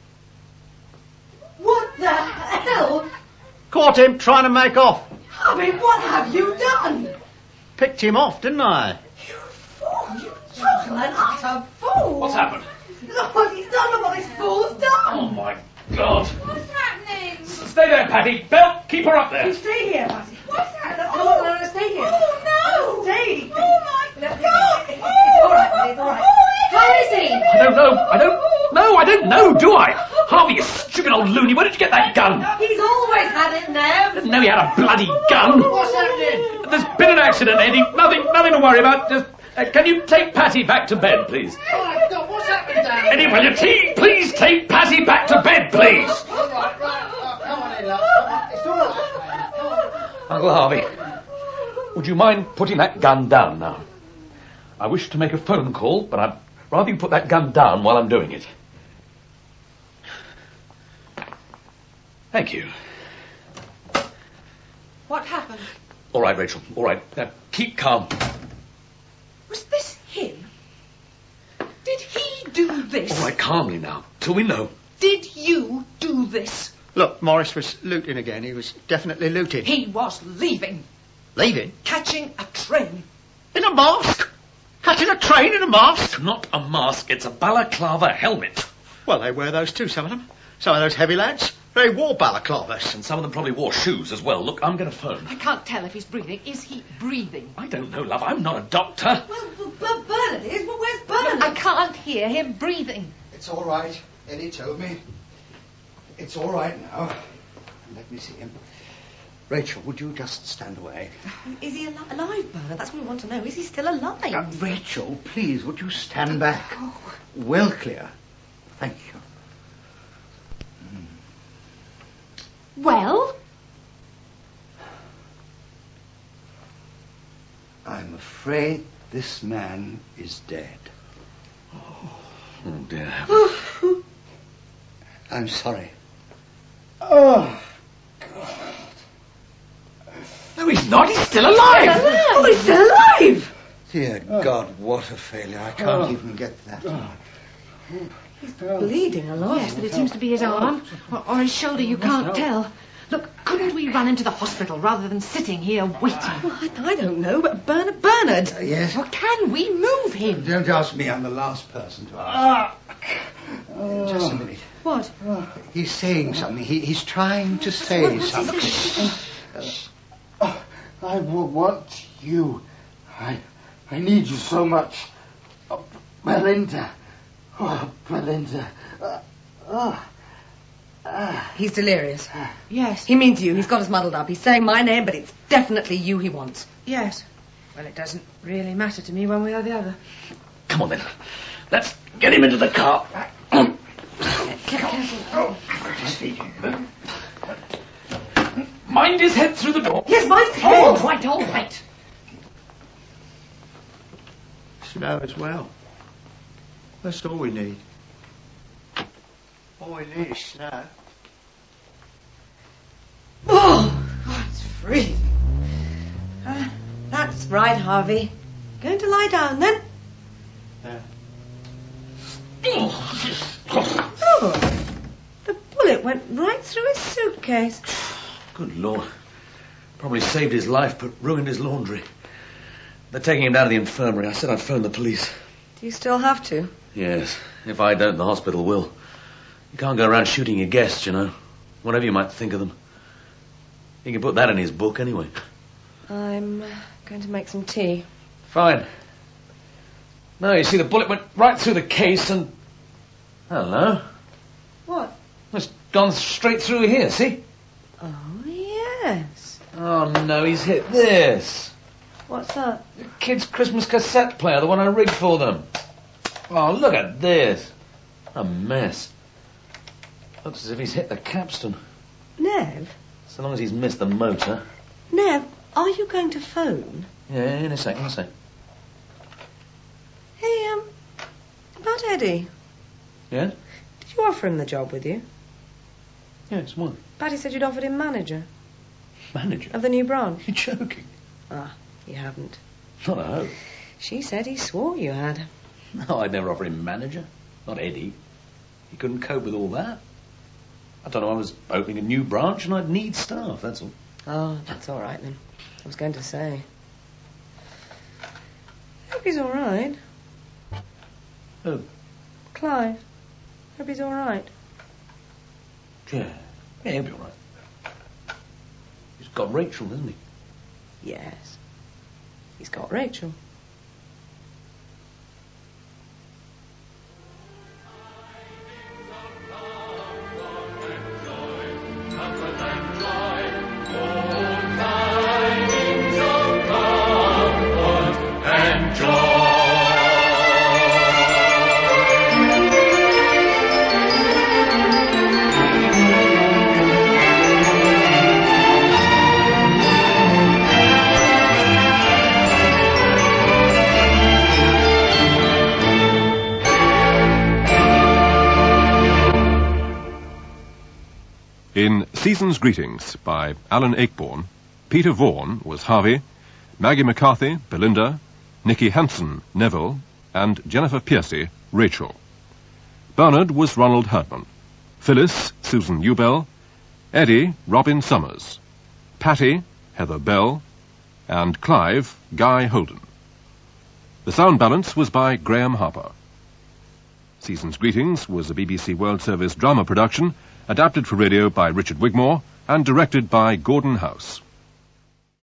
Speaker 13: What the hell?
Speaker 4: Caught him trying to make off.
Speaker 13: Harvey, what have you done?
Speaker 4: Picked him off, didn't I?
Speaker 13: Oh, you total and utter fool!
Speaker 1: What's happened?
Speaker 13: Look what he's done and what this fool's done!
Speaker 1: Oh, my God.
Speaker 7: What's happening?
Speaker 1: Stay there, Patty. Belle, keep her up there.
Speaker 13: You stay here, Patty.
Speaker 7: What's happening?
Speaker 13: No, stay here.
Speaker 7: Oh, no!
Speaker 13: Stay.
Speaker 7: Oh, my God!
Speaker 13: It's all right, Patty, it's all right.
Speaker 7: How is he?
Speaker 1: I don't know, do I? Harvey, you stupid old loony, where did you get that gun?
Speaker 13: He's always had it, Nev.
Speaker 1: Didn't know he had a bloody gun.
Speaker 13: What's happening?
Speaker 1: There's been an accident, Eddie. Nothing to worry about. Just, can you take Patty back to bed, please?
Speaker 8: Oh, my God, what's happened, Dad?
Speaker 1: Eddie, will you please take Patty back to bed, please?
Speaker 8: All right. Oh, come on in, love. Come on. It's all right. Come on.
Speaker 1: Uncle Harvey, would you mind putting that gun down now? I wish to make a phone call, but I'd rather you put that gun down while I'm doing it. Thank you.
Speaker 13: What happened?
Speaker 1: All right, Rachel, all right. Now, keep calm.
Speaker 13: Was this him? Did he do this?
Speaker 1: All right, calmly now, till we know.
Speaker 13: Did you do this?
Speaker 4: Look, Morris was looting again. He was definitely looting.
Speaker 13: He was leaving.
Speaker 4: Leaving?
Speaker 13: Catching a train.
Speaker 4: In a mask? Catching a train in a mask?
Speaker 1: Not a mask, it's a balaclava helmet.
Speaker 4: Well, they wear those too, some of them. Some of those heavy lads, they wore balaclavas.
Speaker 1: And some of them probably wore shoes as well. Look, I'm going to phone.
Speaker 13: I can't tell if he's breathing. Is he breathing?
Speaker 1: I don't know, love. I'm not a doctor.
Speaker 13: Well, Bernard is. Well, where's Bernard? I can't hear him breathing.
Speaker 17: It's all right. Eddie told me. It's all right now. Let me see him. Rachel, would you just stand away?
Speaker 10: Is he alive, Bernard? That's what we want to know. Is he still alive?
Speaker 17: Rachel, please, would you stand back? Well clear. Thank you.
Speaker 13: Well?
Speaker 17: I'm afraid this man is dead.
Speaker 1: Oh, dear.
Speaker 17: I'm sorry. Oh, God.
Speaker 1: No, he's not. He's still alive.
Speaker 13: Oh, he's still alive.
Speaker 17: Dear God, what a failure. I can't even get that.
Speaker 10: He's bleeding a lot.
Speaker 13: Yes, but it seems to be his arm or his shoulder. You can't tell. Look, couldn't we run into the hospital rather than sitting here waiting?
Speaker 10: Well, I don't know, but Bernard.
Speaker 17: Yes?
Speaker 13: Well, can we move him?
Speaker 17: Don't ask me. I'm the last person to ask. Just a minute.
Speaker 10: What?
Speaker 17: He's saying something. He's trying to say something. I want you. I need you so much. Oh, Belinda. Oh, Belinda.
Speaker 10: He's delirious.
Speaker 13: Yes.
Speaker 10: He means you. He's got us muddled up. He's saying my name, but it's definitely you he wants.
Speaker 13: Yes. Well, it doesn't really matter to me one way or the other.
Speaker 1: Come on, then. Let's get him into the car. Mind his head through the door.
Speaker 10: Yes, mind his head.
Speaker 13: All right, all right.
Speaker 4: Snow as well. That's all we need. All we need is snow.
Speaker 10: Oh, it's freezing. That's right, Harvey. Going to lie down, then? Oh, the bullet went right through his suitcase.
Speaker 1: Good Lord. Probably saved his life, but ruined his laundry. They're taking him down to the infirmary. I said I'd phone the police.
Speaker 10: Do you still have to?
Speaker 1: Yes. If I don't, the hospital will. You can't go around shooting your guests, you know. Whatever you might think of them. He can put that in his book anyway.
Speaker 10: I'm going to make some tea.
Speaker 1: Fine. No, you see, the bullet went right through the case and... Hello.
Speaker 10: What?
Speaker 1: It's gone straight through here, see?
Speaker 10: Oh, yes.
Speaker 1: Oh, no, he's hit this.
Speaker 10: What's that?
Speaker 1: The kid's Christmas cassette player, the one I rigged for them. Oh, look at this. A mess. Looks as if he's hit the capstan.
Speaker 10: Nev?
Speaker 1: So long as he's missed the motor.
Speaker 10: Nev, are you going to phone?
Speaker 1: Yeah, in a sec.
Speaker 10: Hey, about Eddie.
Speaker 1: Yeah?
Speaker 10: Did you offer him the job with you?
Speaker 1: Yes, what?
Speaker 10: Patty said you'd offered him manager.
Speaker 1: Manager?
Speaker 10: Of the new branch.
Speaker 1: You're joking.
Speaker 10: Ah, you haven't.
Speaker 1: Not a hope.
Speaker 10: She said he swore you had.
Speaker 1: No, I'd never offer him manager. Not Eddie. He couldn't cope with all that. I don't know, I was opening a new branch and I'd need staff, that's all.
Speaker 10: Oh, that's all right then. I was going to say. Hope he's all right.
Speaker 1: Who?
Speaker 10: Clive. Hope he's all right.
Speaker 1: Yeah, he'll be all right. He's got Rachel, hasn't he?
Speaker 10: Yes. He's got Rachel.
Speaker 2: In Season's Greetings by Alan Ayckbourn, Peter Vaughan was Harvey, Maggie McCarthy, Belinda, Nicky Hansen, Neville, and Jennifer Piercy, Rachel. Bernard was Ronald Herdman, Phyllis, Susan Newbell, Eddie, Robin Summers, Patty, Heather Bell, and Clive, Guy Holden. The sound balance was by Graham Harper. Season's Greetings was a BBC World Service drama production, adapted for radio by Richard Wigmore and directed by Gordon House.